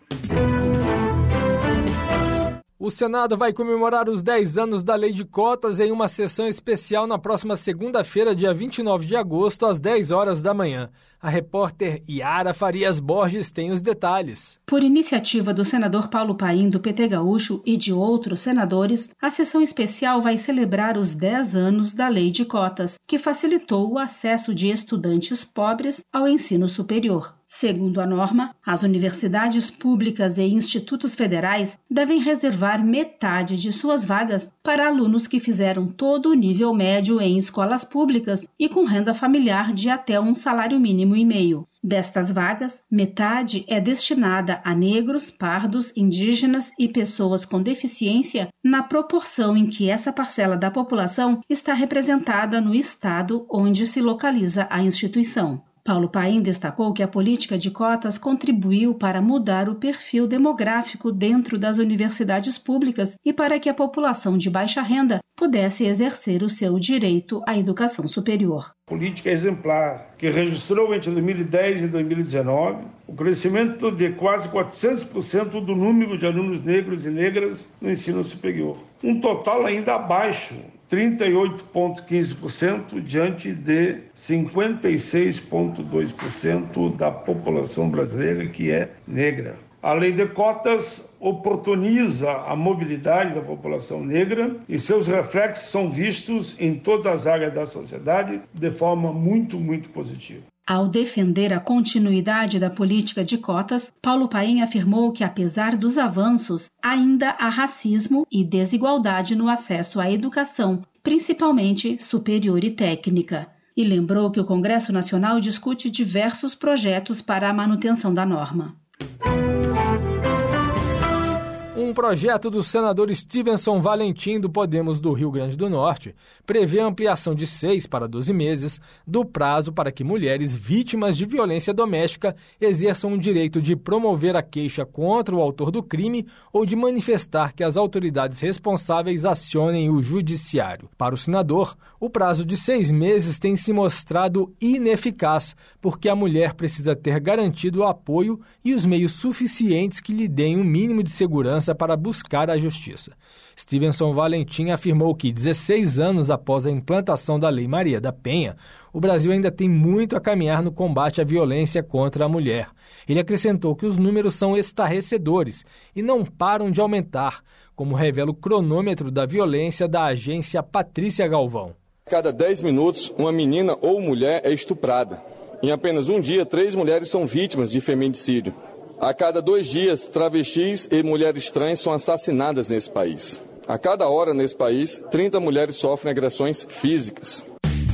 O Senado vai comemorar os dez anos da Lei de Cotas em uma sessão especial na próxima segunda-feira, dia vinte e nove de agosto, às dez horas da manhã. A repórter Yara Farias Borges tem os detalhes. Por iniciativa do senador Paulo Paim, do P T Gaúcho, e de outros senadores, a sessão especial vai celebrar os dez anos da Lei de Cotas, que facilitou o acesso de estudantes pobres ao ensino superior. Segundo a norma, as universidades públicas e institutos federais devem reservar metade de suas vagas para alunos que fizeram todo o nível médio em escolas públicas e com renda familiar de até um salário mínimo e meio. Destas vagas, metade é destinada a negros, pardos, indígenas e pessoas com deficiência, na proporção em que essa parcela da população está representada no estado onde se localiza a instituição. Paulo Paim destacou que a política de cotas contribuiu para mudar o perfil demográfico dentro das universidades públicas e para que a população de baixa renda pudesse exercer o seu direito à educação superior. Política exemplar, que registrou entre dois mil e dez e dois mil e dezenove o crescimento de quase quatrocentos por cento do número de alunos negros e negras no ensino superior. Um total ainda abaixo, trinta e oito vírgula quinze por cento diante de cinquenta e seis vírgula dois por cento da população brasileira que é negra. A lei de cotas oportuniza a mobilidade da população negra e seus reflexos são vistos em todas as áreas da sociedade de forma muito, muito positiva. Ao defender a continuidade da política de cotas, Paulo Paim afirmou que, apesar dos avanços, ainda há racismo e desigualdade no acesso à educação, principalmente superior e técnica. E lembrou que o Congresso Nacional discute diversos projetos para a manutenção da norma. Um projeto do senador Stevenson Valentim, do Podemos do Rio Grande do Norte, prevê a ampliação de seis para doze meses do prazo para que mulheres vítimas de violência doméstica exerçam o direito de promover a queixa contra o autor do crime ou de manifestar que as autoridades responsáveis acionem o judiciário. Para o senador, o prazo de seis meses tem se mostrado ineficaz, porque a mulher precisa ter garantido o apoio e os meios suficientes que lhe deem um mínimo de segurança força para buscar a justiça. Stevenson Valentim afirmou que, dezesseis anos após a implantação da Lei Maria da Penha, o Brasil ainda tem muito a caminhar no combate à violência contra a mulher. Ele acrescentou que os números são estarrecedores e não param de aumentar, como revela o cronômetro da violência da agência Patrícia Galvão. A cada dez minutos, uma menina ou mulher é estuprada. Em apenas um dia, três mulheres são vítimas de feminicídio. A cada dois dias, travestis e mulheres trans são assassinadas nesse país. A cada hora nesse país, trinta mulheres sofrem agressões físicas.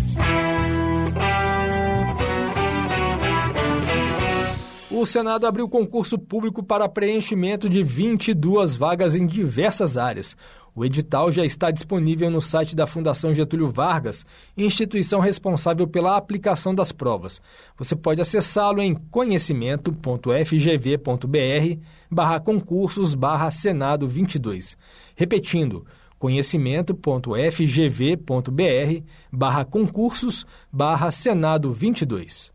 O Senado abriu concurso público para preenchimento de vinte e duas vagas em diversas áreas. O edital já está disponível no site da Fundação Getúlio Vargas, instituição responsável pela aplicação das provas. Você pode acessá-lo em conhecimento ponto f g v ponto b r barra concursos barra Senado vinte e dois. Repetindo, conhecimento ponto f g v ponto b r barra concursos barra Senado vinte e dois.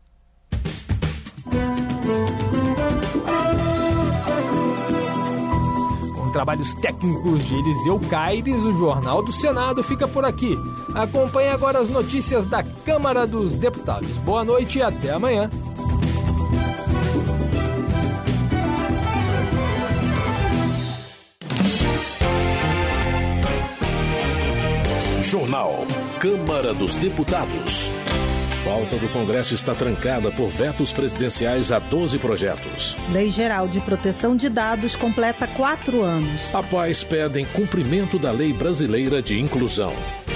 Com trabalhos técnicos de Eliseu Caires, o Jornal do Senado fica por aqui. Acompanhe agora as notícias da Câmara dos Deputados. Boa noite e até amanhã. Jornal Câmara dos Deputados. A pauta do Congresso está trancada por vetos presidenciais a doze projetos. Lei Geral de Proteção de Dados completa quatro anos. A paz pedem cumprimento da Lei Brasileira de Inclusão.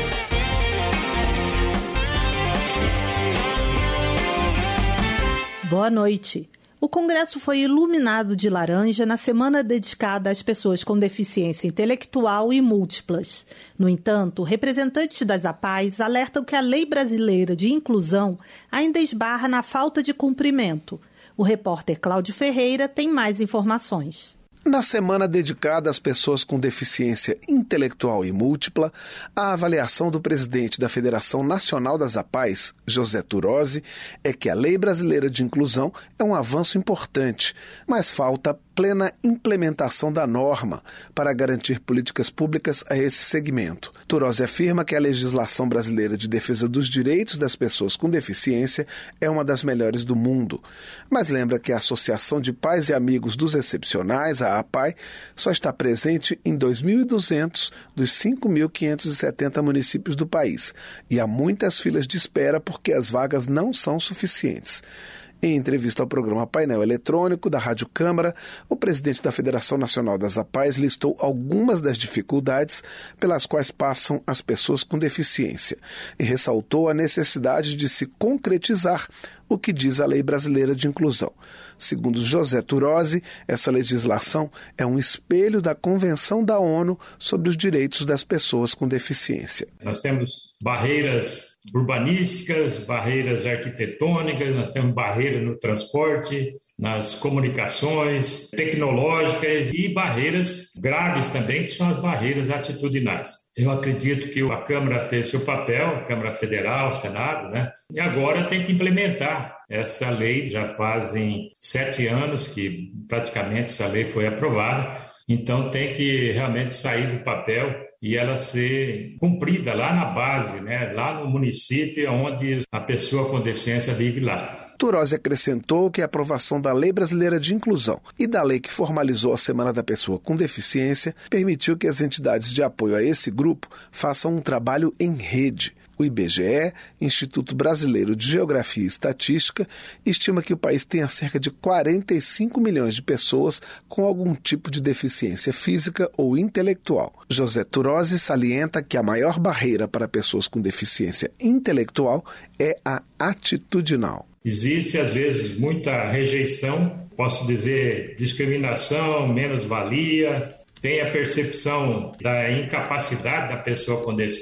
Boa noite. O Congresso foi iluminado de laranja na semana dedicada às pessoas com deficiência intelectual e múltiplas. No entanto, representantes das A P A Es alertam que a Lei Brasileira de Inclusão ainda esbarra na falta de cumprimento. O repórter Cláudio Ferreira tem mais informações. Na semana dedicada às pessoas com deficiência intelectual e múltipla, a avaliação do presidente da Federação Nacional das A P A Es, José Turozzi, é que a Lei Brasileira de Inclusão é um avanço importante, mas falta plena implementação da norma para garantir políticas públicas a esse segmento. Turozzi afirma que a legislação brasileira de defesa dos direitos das pessoas com deficiência é uma das melhores do mundo, mas lembra que a Associação de Pais e Amigos dos Excepcionais, a A P A E, só está presente em dois mil e duzentos dos cinco mil quinhentos e setenta municípios do país, e há muitas filas de espera porque as vagas não são suficientes. Em entrevista ao programa Painel Eletrônico da Rádio Câmara, o presidente da Federação Nacional das A P A Es listou algumas das dificuldades pelas quais passam as pessoas com deficiência e ressaltou a necessidade de se concretizar o que diz a Lei Brasileira de Inclusão. Segundo José Turozzi, essa legislação é um espelho da Convenção da ONU sobre os Direitos das Pessoas com Deficiência. Nós temos barreiras urbanísticas, barreiras arquitetônicas, nós temos barreiras no transporte, nas comunicações tecnológicas e barreiras graves também, que são as barreiras atitudinais. Eu acredito que a Câmara fez seu papel, a Câmara Federal, o Senado, né? E agora tem que implementar essa lei. Já fazem sete anos que praticamente essa lei foi aprovada, então tem que realmente sair do papel e ela ser cumprida lá na base, né? Lá no município onde a pessoa com deficiência vive lá. Turozzi acrescentou que a aprovação da Lei Brasileira de Inclusão e da lei que formalizou a Semana da Pessoa com Deficiência permitiu que as entidades de apoio a esse grupo façam um trabalho em rede. O I B G E, Instituto Brasileiro de Geografia e Estatística, estima que o país tenha cerca de quarenta e cinco milhões de pessoas com algum tipo de deficiência física ou intelectual. José Turozzi salienta que a maior barreira para pessoas com deficiência intelectual é a atitudinal. Existe, às vezes, muita rejeição, posso dizer discriminação, menos-valia, tem a percepção da incapacidade da pessoa com deficiência.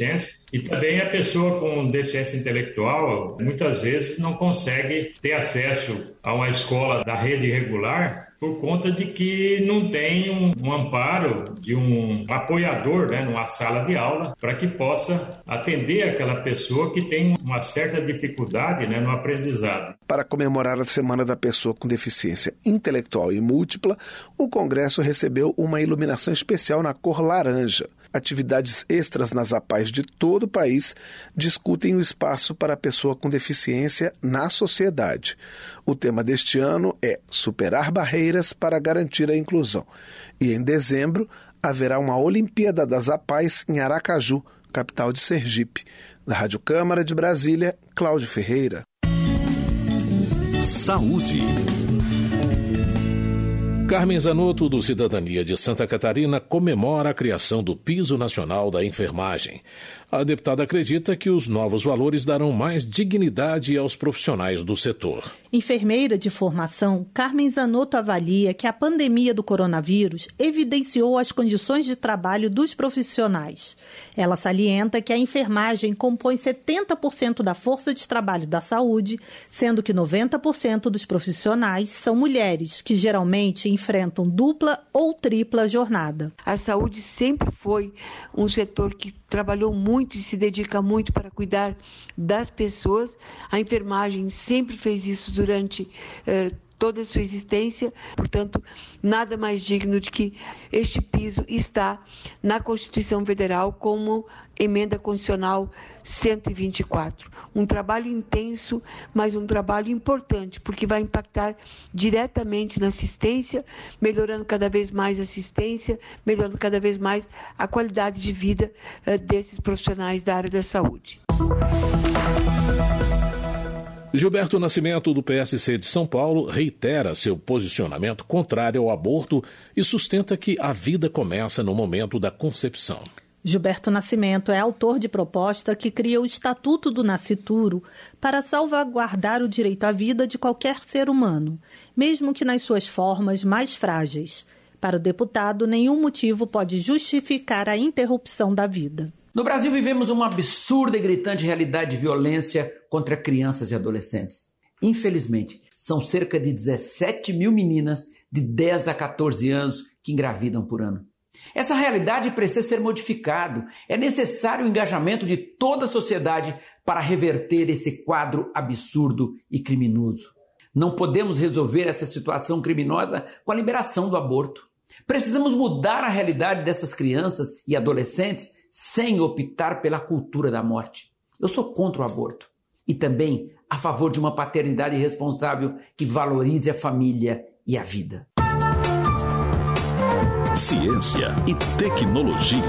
E também a pessoa com deficiência intelectual, muitas vezes, não consegue ter acesso a uma escola da rede regular por conta de que não tem um, um amparo de um apoiador, né, numa sala de aula, para que possa atender aquela pessoa que tem uma certa dificuldade, né, no aprendizado. Para comemorar a Semana da Pessoa com Deficiência Intelectual e Múltipla, o Congresso recebeu uma iluminação especial na cor laranja. Atividades extras nas A P As de todo o país discutem o espaço para a pessoa com deficiência na sociedade. O tema deste ano é Superar Barreiras para Garantir a Inclusão. E em dezembro haverá uma Olimpíada das A P As em Aracaju, capital de Sergipe. Da Rádio Câmara de Brasília, Cláudio Ferreira. Saúde. Carmen Zanotto, do Cidadania de Santa Catarina, comemora a criação do Piso Nacional da Enfermagem. A deputada acredita que os novos valores darão mais dignidade aos profissionais do setor. Enfermeira de formação, Carmen Zanotto avalia que a pandemia do coronavírus evidenciou as condições de trabalho dos profissionais. Ela salienta que a enfermagem compõe setenta por cento da força de trabalho da saúde, sendo que noventa por cento dos profissionais são mulheres, que geralmente enfrentam dupla ou tripla jornada. A saúde sempre foi um setor que trabalhou muito e se dedica muito para cuidar das pessoas. A enfermagem sempre fez isso durante eh, toda a sua existência. Portanto, nada mais digno de que este piso está na Constituição Federal como emenda constitucional cento e vinte e quatro. Um trabalho intenso, mas um trabalho importante, porque vai impactar diretamente na assistência, melhorando cada vez mais a assistência, melhorando cada vez mais a qualidade de vida uh, desses profissionais da área da saúde. Gilberto Nascimento, do P S C de São Paulo, reitera seu posicionamento contrário ao aborto e sustenta que a vida começa no momento da concepção. Gilberto Nascimento é autor de proposta que cria o Estatuto do Nascituro para salvaguardar o direito à vida de qualquer ser humano, mesmo que nas suas formas mais frágeis. Para o deputado, nenhum motivo pode justificar a interrupção da vida. No Brasil vivemos uma absurda e gritante realidade de violência contra crianças e adolescentes. Infelizmente, são cerca de dezessete mil meninas de dez a catorze anos que engravidam por ano. Essa realidade precisa ser modificada. É necessário o engajamento de toda a sociedade para reverter esse quadro absurdo e criminoso. Não podemos resolver essa situação criminosa com a liberação do aborto. Precisamos mudar a realidade dessas crianças e adolescentes sem optar pela cultura da morte. Eu sou contra o aborto e também a favor de uma paternidade responsável que valorize a família e a vida. Ciência e tecnologia.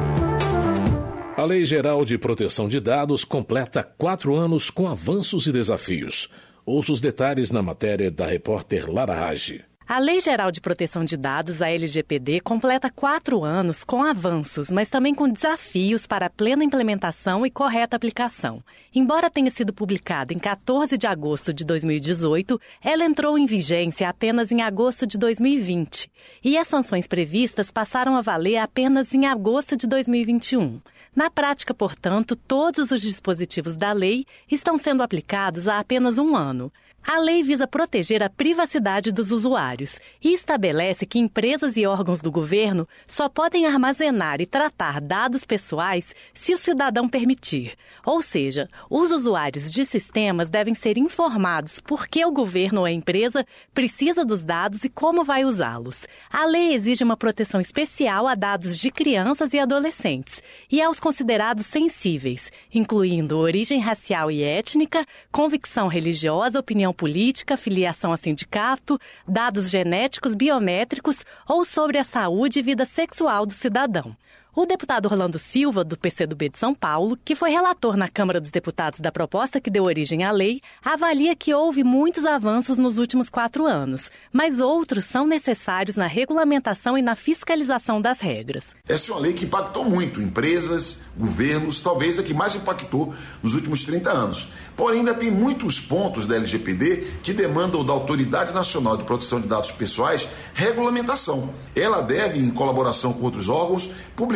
A Lei Geral de Proteção de Dados completa quatro anos com avanços e desafios. Ouça os detalhes na matéria da repórter Lara Rage. A Lei Geral de Proteção de Dados, a L G P D, completa quatro anos com avanços, mas também com desafios para a plena implementação e correta aplicação. Embora tenha sido publicada em quatorze de agosto de dois mil e dezoito, ela entrou em vigência apenas em agosto de dois mil e vinte. E as sanções previstas passaram a valer apenas em agosto de dois mil e vinte e um. Na prática, portanto, todos os dispositivos da lei estão sendo aplicados há apenas um ano. A lei visa proteger a privacidade dos usuários e estabelece que empresas e órgãos do governo só podem armazenar e tratar dados pessoais se o cidadão permitir. Ou seja, os usuários de sistemas devem ser informados por que o governo ou a empresa precisa dos dados e como vai usá-los. A lei exige uma proteção especial a dados de crianças e adolescentes e aos considerados sensíveis, incluindo origem racial e étnica, convicção religiosa, opinião política, filiação a sindicato, dados genéticos, biométricos ou sobre a saúde e vida sexual do cidadão. O deputado Orlando Silva, do P C do B de São Paulo, que foi relator na Câmara dos Deputados da proposta que deu origem à lei, avalia que houve muitos avanços nos últimos quatro anos, mas outros são necessários na regulamentação e na fiscalização das regras. Essa é uma lei que impactou muito empresas, governos, talvez a que mais impactou nos últimos trinta anos. Porém, ainda tem muitos pontos da L G P D que demandam da Autoridade Nacional de Proteção de Dados Pessoais regulamentação. Ela deve, em colaboração com outros órgãos, publicar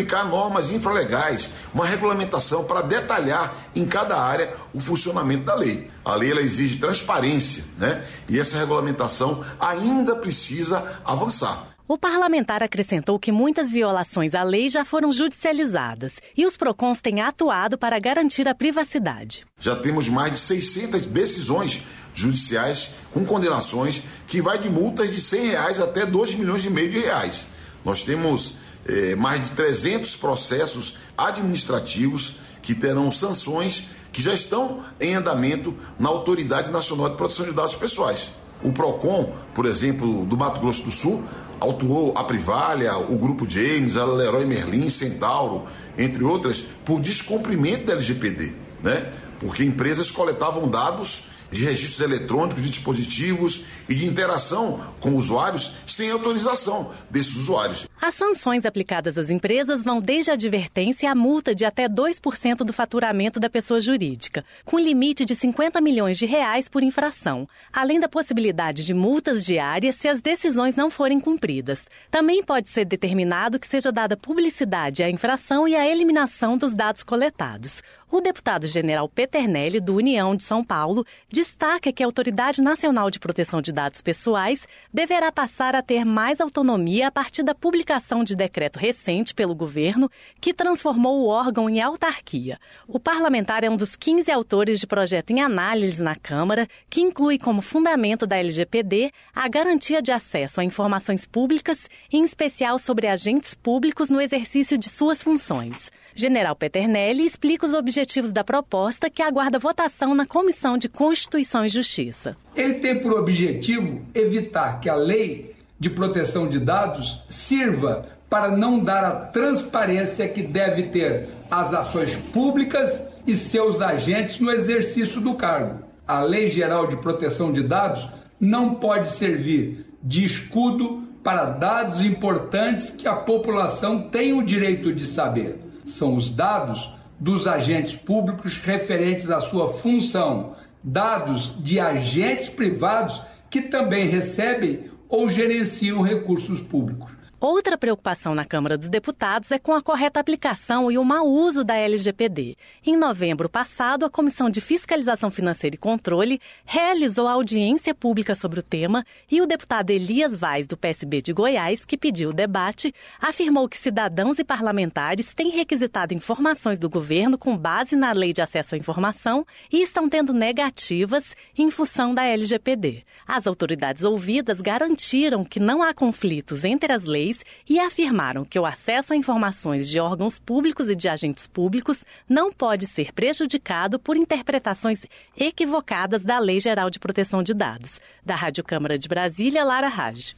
publicar normas infralegais, uma regulamentação para detalhar em cada área o funcionamento da lei. A lei ela exige transparência, né? E essa regulamentação ainda precisa avançar. O parlamentar acrescentou que muitas violações à lei já foram judicializadas e os PROCONs têm atuado para garantir a privacidade. Já temos mais de seiscentas decisões judiciais com condenações que vai de multas de cem reais até dois milhões e meio de reais. Nós temos eh, mais de trezentos processos administrativos que terão sanções que já estão em andamento na Autoridade Nacional de Proteção de Dados Pessoais. O PROCON, por exemplo, do Mato Grosso do Sul, autuou a Privalha, o Grupo James, a Leroy Merlin, Centauro, entre outras, por descumprimento da L G P D, né? Porque empresas coletavam dados de registros eletrônicos de dispositivos e de interação com usuários sem autorização desses usuários. As sanções aplicadas às empresas vão desde a advertência à multa de até dois por cento do faturamento da pessoa jurídica, com limite de cinquenta milhões de reais por infração, além da possibilidade de multas diárias se as decisões não forem cumpridas. Também pode ser determinado que seja dada publicidade à infração e à eliminação dos dados coletados. O deputado general Peternelli, do União de São Paulo, destaca que a Autoridade Nacional de Proteção de Dados Pessoais deverá passar a ter mais autonomia a partir da publicação de decreto recente pelo governo que transformou o órgão em autarquia. O parlamentar é um dos quinze autores de projeto em análise na Câmara, que inclui como fundamento da L G P D a garantia de acesso a informações públicas, em especial sobre agentes públicos no exercício de suas funções. General Peternelli explica os objetivos da proposta, que aguarda votação na Comissão de Constituição e Justiça. Ele tem por objetivo evitar que a Lei de Proteção de Dados sirva para não dar a transparência que deve ter as ações públicas e seus agentes no exercício do cargo. A Lei Geral de Proteção de Dados não pode servir de escudo para dados importantes que a população tem o direito de saber. São os dados dos agentes públicos referentes à sua função, dados de agentes privados que também recebem ou gerenciam recursos públicos. Outra preocupação na Câmara dos Deputados é com a correta aplicação e o mau uso da L G P D. Em novembro passado, a Comissão de Fiscalização Financeira e Controle realizou audiência pública sobre o tema e o deputado Elias Vaz, do P S B de Goiás, que pediu o debate, afirmou que cidadãos e parlamentares têm requisitado informações do governo com base na Lei de Acesso à Informação e estão tendo negativas em função da L G P D. As autoridades ouvidas garantiram que não há conflitos entre as leis e afirmaram que o acesso a informações de órgãos públicos e de agentes públicos não pode ser prejudicado por interpretações equivocadas da Lei Geral de Proteção de Dados. Da Rádio Câmara de Brasília, Lara Raj.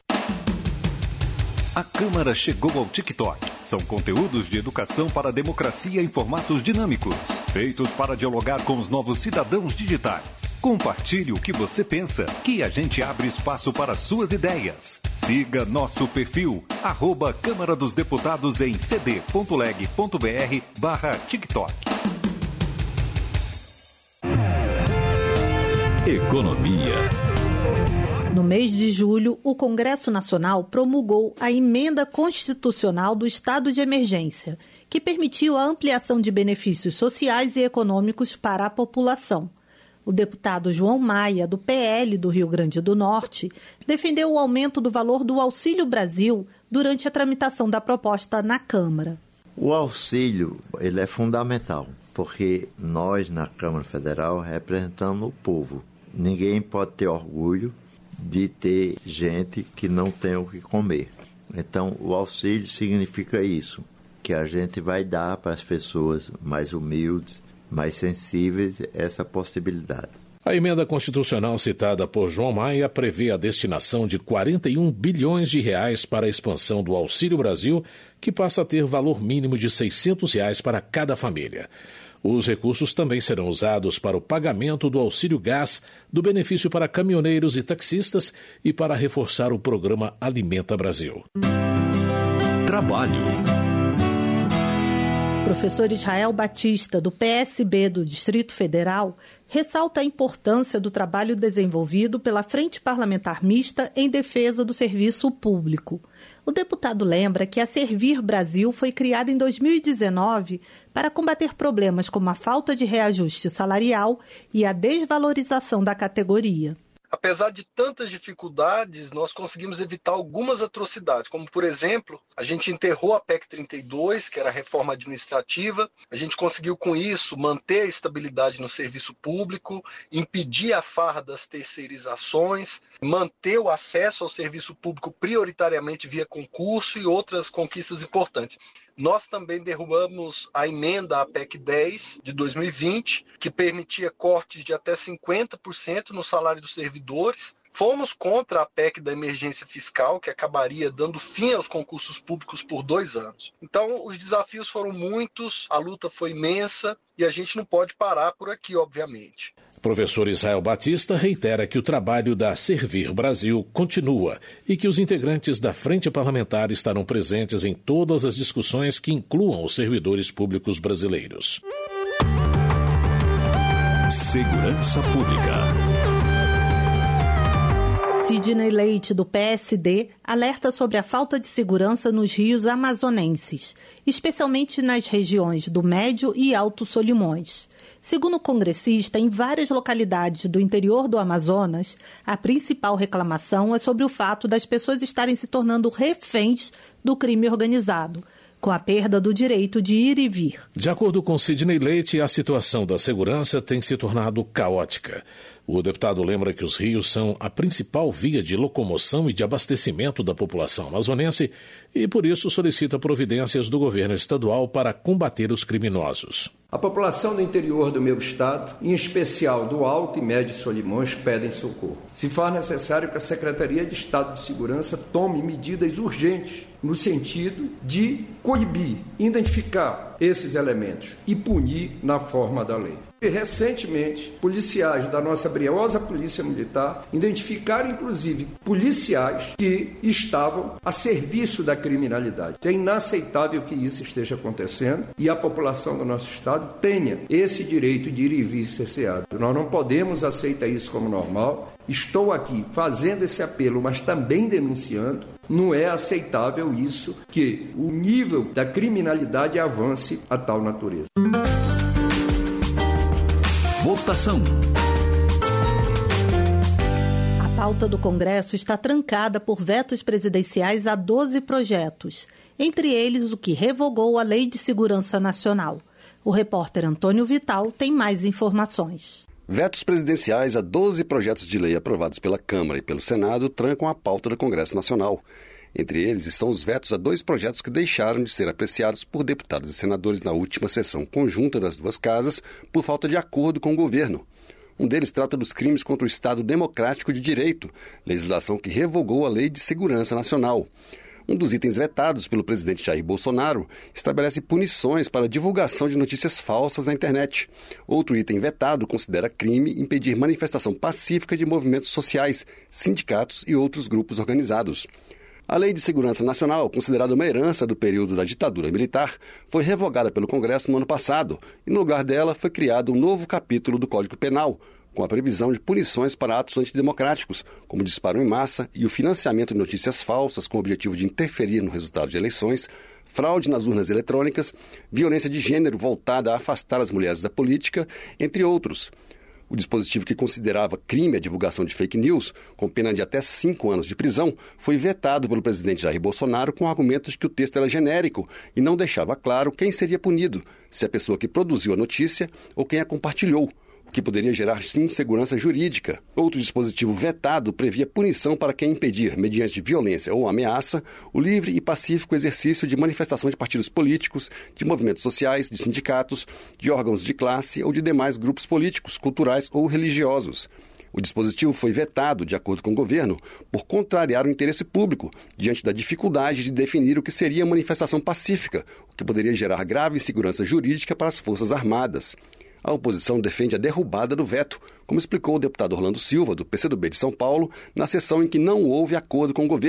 A Câmara chegou ao TikTok. São conteúdos de educação para a democracia em formatos dinâmicos, feitos para dialogar com os novos cidadãos digitais. Compartilhe o que você pensa, que a gente abre espaço para suas ideias. Siga nosso perfil, arroba Câmara dos Deputados em cd.leg.br barra TikTok. Economia. No mês de julho, o Congresso Nacional promulgou a Emenda Constitucional do Estado de Emergência, que permitiu a ampliação de benefícios sociais e econômicos para a população. O deputado João Maia, do P L do Rio Grande do Norte, defendeu o aumento do valor do Auxílio Brasil durante a tramitação da proposta na Câmara. O auxílio ele é fundamental, porque nós, na Câmara Federal, representamos o povo. Ninguém pode ter orgulho de ter gente que não tem o que comer. Então, o auxílio significa isso, que a gente vai dar para as pessoas mais humildes, mais sensíveis, essa possibilidade. A emenda constitucional citada por João Maia prevê a destinação de quarenta e um bilhões de reais para a expansão do Auxílio Brasil, que passa a ter valor mínimo de seiscentos reais para cada família. Os recursos também serão usados para o pagamento do auxílio gás, do benefício para caminhoneiros e taxistas e para reforçar o programa Alimenta Brasil. Trabalho. professor Israel Batista, do P S B do Distrito Federal, ressalta a importância do trabalho desenvolvido pela Frente Parlamentar Mista em defesa do serviço público. O deputado lembra que a Servir Brasil foi criada em dois mil e dezenove para combater problemas como a falta de reajuste salarial e a desvalorização da categoria. Apesar de tantas dificuldades, nós conseguimos evitar algumas atrocidades, como, por exemplo, a gente enterrou a P E C trinta e dois, que era a reforma administrativa, a gente conseguiu, com isso, manter a estabilidade no serviço público, impedir a farra das terceirizações, manter o acesso ao serviço público prioritariamente via concurso e outras conquistas importantes. Nós também derrubamos a emenda à P E C dez de dois mil e vinte, que permitia cortes de até cinquenta por cento no salário dos servidores. Fomos contra a P E C da emergência fiscal, que acabaria dando fim aos concursos públicos por dois anos. Então, os desafios foram muitos, a luta foi imensa e a gente não pode parar por aqui, obviamente. Professor Israel Batista reitera que o trabalho da Servir Brasil continua e que os integrantes da Frente Parlamentar estarão presentes em todas as discussões que incluam os servidores públicos brasileiros. Segurança Pública. Sidney Leite, do P S D, alerta sobre a falta de segurança nos rios amazonenses, especialmente nas regiões do Médio e Alto Solimões. Segundo o congressista, em várias localidades do interior do Amazonas, a principal reclamação é sobre o fato das pessoas estarem se tornando reféns do crime organizado, com a perda do direito de ir e vir. De acordo com Sidney Leite, a situação da segurança tem se tornado caótica. O deputado lembra que os rios são a principal via de locomoção e de abastecimento da população amazonense e, por isso, solicita providências do governo estadual para combater os criminosos. A população do interior do meu estado, em especial do Alto e Médio Solimões, pedem socorro. Se for necessário que a Secretaria de Estado de Segurança tome medidas urgentes no sentido de coibir, identificar esses elementos e punir na forma da lei. E, recentemente, policiais da nossa briosa Polícia Militar identificaram, inclusive, policiais que estavam a serviço da criminalidade. É inaceitável que isso esteja acontecendo e a população do nosso estado tenha esse direito de ir e vir cerceado. Nós não podemos aceitar isso como normal. Estou aqui fazendo esse apelo, mas também denunciando. Não é aceitável isso, que o nível da criminalidade avance a tal natureza. Votação. A pauta do Congresso está trancada por vetos presidenciais a doze projetos, entre eles o que revogou a Lei de Segurança Nacional. O repórter Antônio Vital tem mais informações. Vetos presidenciais a doze projetos de lei aprovados pela Câmara e pelo Senado trancam a pauta do Congresso Nacional. Entre eles estão os vetos a dois projetos que deixaram de ser apreciados por deputados e senadores na última sessão conjunta das duas casas por falta de acordo com o governo. Um deles trata dos crimes contra o Estado Democrático de Direito, legislação que revogou a Lei de Segurança Nacional. Um dos itens vetados pelo presidente Jair Bolsonaro estabelece punições para a divulgação de notícias falsas na internet. Outro item vetado considera crime impedir manifestação pacífica de movimentos sociais, sindicatos e outros grupos organizados. A Lei de Segurança Nacional, considerada uma herança do período da ditadura militar, foi revogada pelo Congresso no ano passado e, no lugar dela, foi criado um novo capítulo do Código Penal, com a previsão de punições para atos antidemocráticos, como disparo em massa e o financiamento de notícias falsas com o objetivo de interferir no resultado de eleições, fraude nas urnas eletrônicas, violência de gênero voltada a afastar as mulheres da política, entre outros. O dispositivo que considerava crime a divulgação de fake news, com pena de até cinco anos de prisão, foi vetado pelo presidente Jair Bolsonaro com argumentos de que o texto era genérico e não deixava claro quem seria punido, se a pessoa que produziu a notícia ou quem a compartilhou, o que poderia gerar insegurança jurídica. Outro dispositivo vetado previa punição para quem impedir, mediante violência ou ameaça, o livre e pacífico exercício de manifestação de partidos políticos, de movimentos sociais, de sindicatos, de órgãos de classe ou de demais grupos políticos, culturais ou religiosos. O dispositivo foi vetado, de acordo com o governo, por contrariar o interesse público, diante da dificuldade de definir o que seria manifestação pacífica, o que poderia gerar grave insegurança jurídica para as Forças Armadas. A oposição defende a derrubada do veto, como explicou o deputado Orlando Silva, do P C do B de São Paulo, na sessão em que não houve acordo com o governo,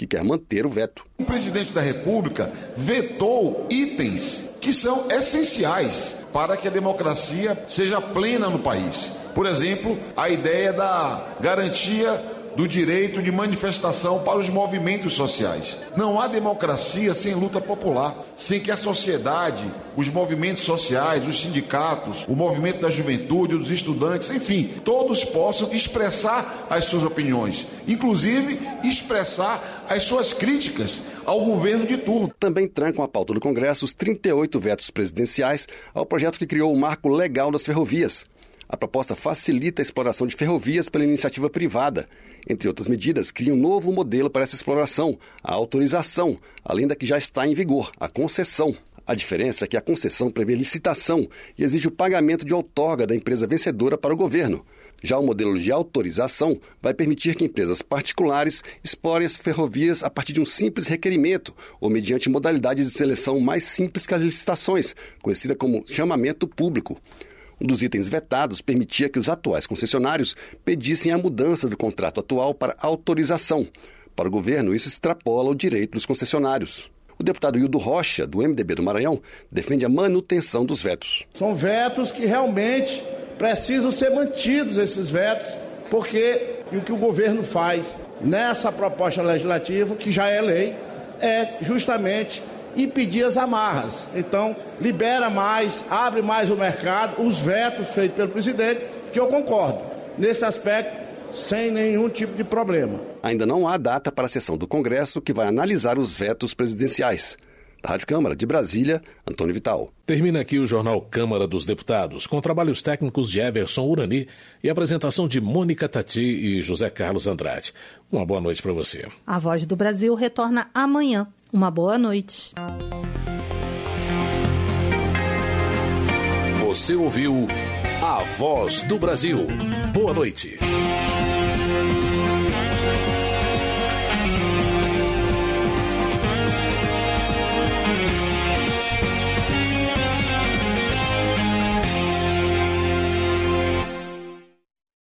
que quer manter o veto. O presidente da República vetou itens que são essenciais para que a democracia seja plena no país. Por exemplo, a ideia da garantia do direito de manifestação para os movimentos sociais. Não há democracia sem luta popular, sem que a sociedade, os movimentos sociais, os sindicatos, o movimento da juventude, os estudantes, enfim, todos possam expressar as suas opiniões, inclusive expressar as suas críticas ao governo de turno. Também trancam a pauta do Congresso os trinta e oito vetos presidenciais ao projeto que criou o Marco Legal das Ferrovias. A proposta facilita a exploração de ferrovias pela iniciativa privada. Entre outras medidas, cria um novo modelo para essa exploração, a autorização, além da que já está em vigor, a concessão. A diferença é que a concessão prevê licitação e exige o pagamento de outorga da empresa vencedora para o governo. Já o modelo de autorização vai permitir que empresas particulares explorem as ferrovias a partir de um simples requerimento ou mediante modalidades de seleção mais simples que as licitações, conhecida como chamamento público. Um dos itens vetados permitia que os atuais concessionários pedissem a mudança do contrato atual para autorização. Para o governo, isso extrapola o direito dos concessionários. O deputado Hildo Rocha, do M D B do Maranhão, defende a manutenção dos vetos. São vetos que realmente precisam ser mantidos, esses vetos, porque o que o governo faz nessa proposta legislativa, que já é lei, é justamente impedir as amarras. Então, libera mais, abre mais o mercado, os vetos feitos pelo presidente, que eu concordo, nesse aspecto, sem nenhum tipo de problema. Ainda não há data para a sessão do Congresso que vai analisar os vetos presidenciais. Da Rádio Câmara de Brasília, Antônio Vital. Termina aqui o Jornal Câmara dos Deputados, com trabalhos técnicos de Everson Urani e apresentação de Mônica Tati e José Carlos Andrade. Uma boa noite para você. A Voz do Brasil retorna amanhã. Uma boa noite. Você ouviu A Voz do Brasil. Boa noite.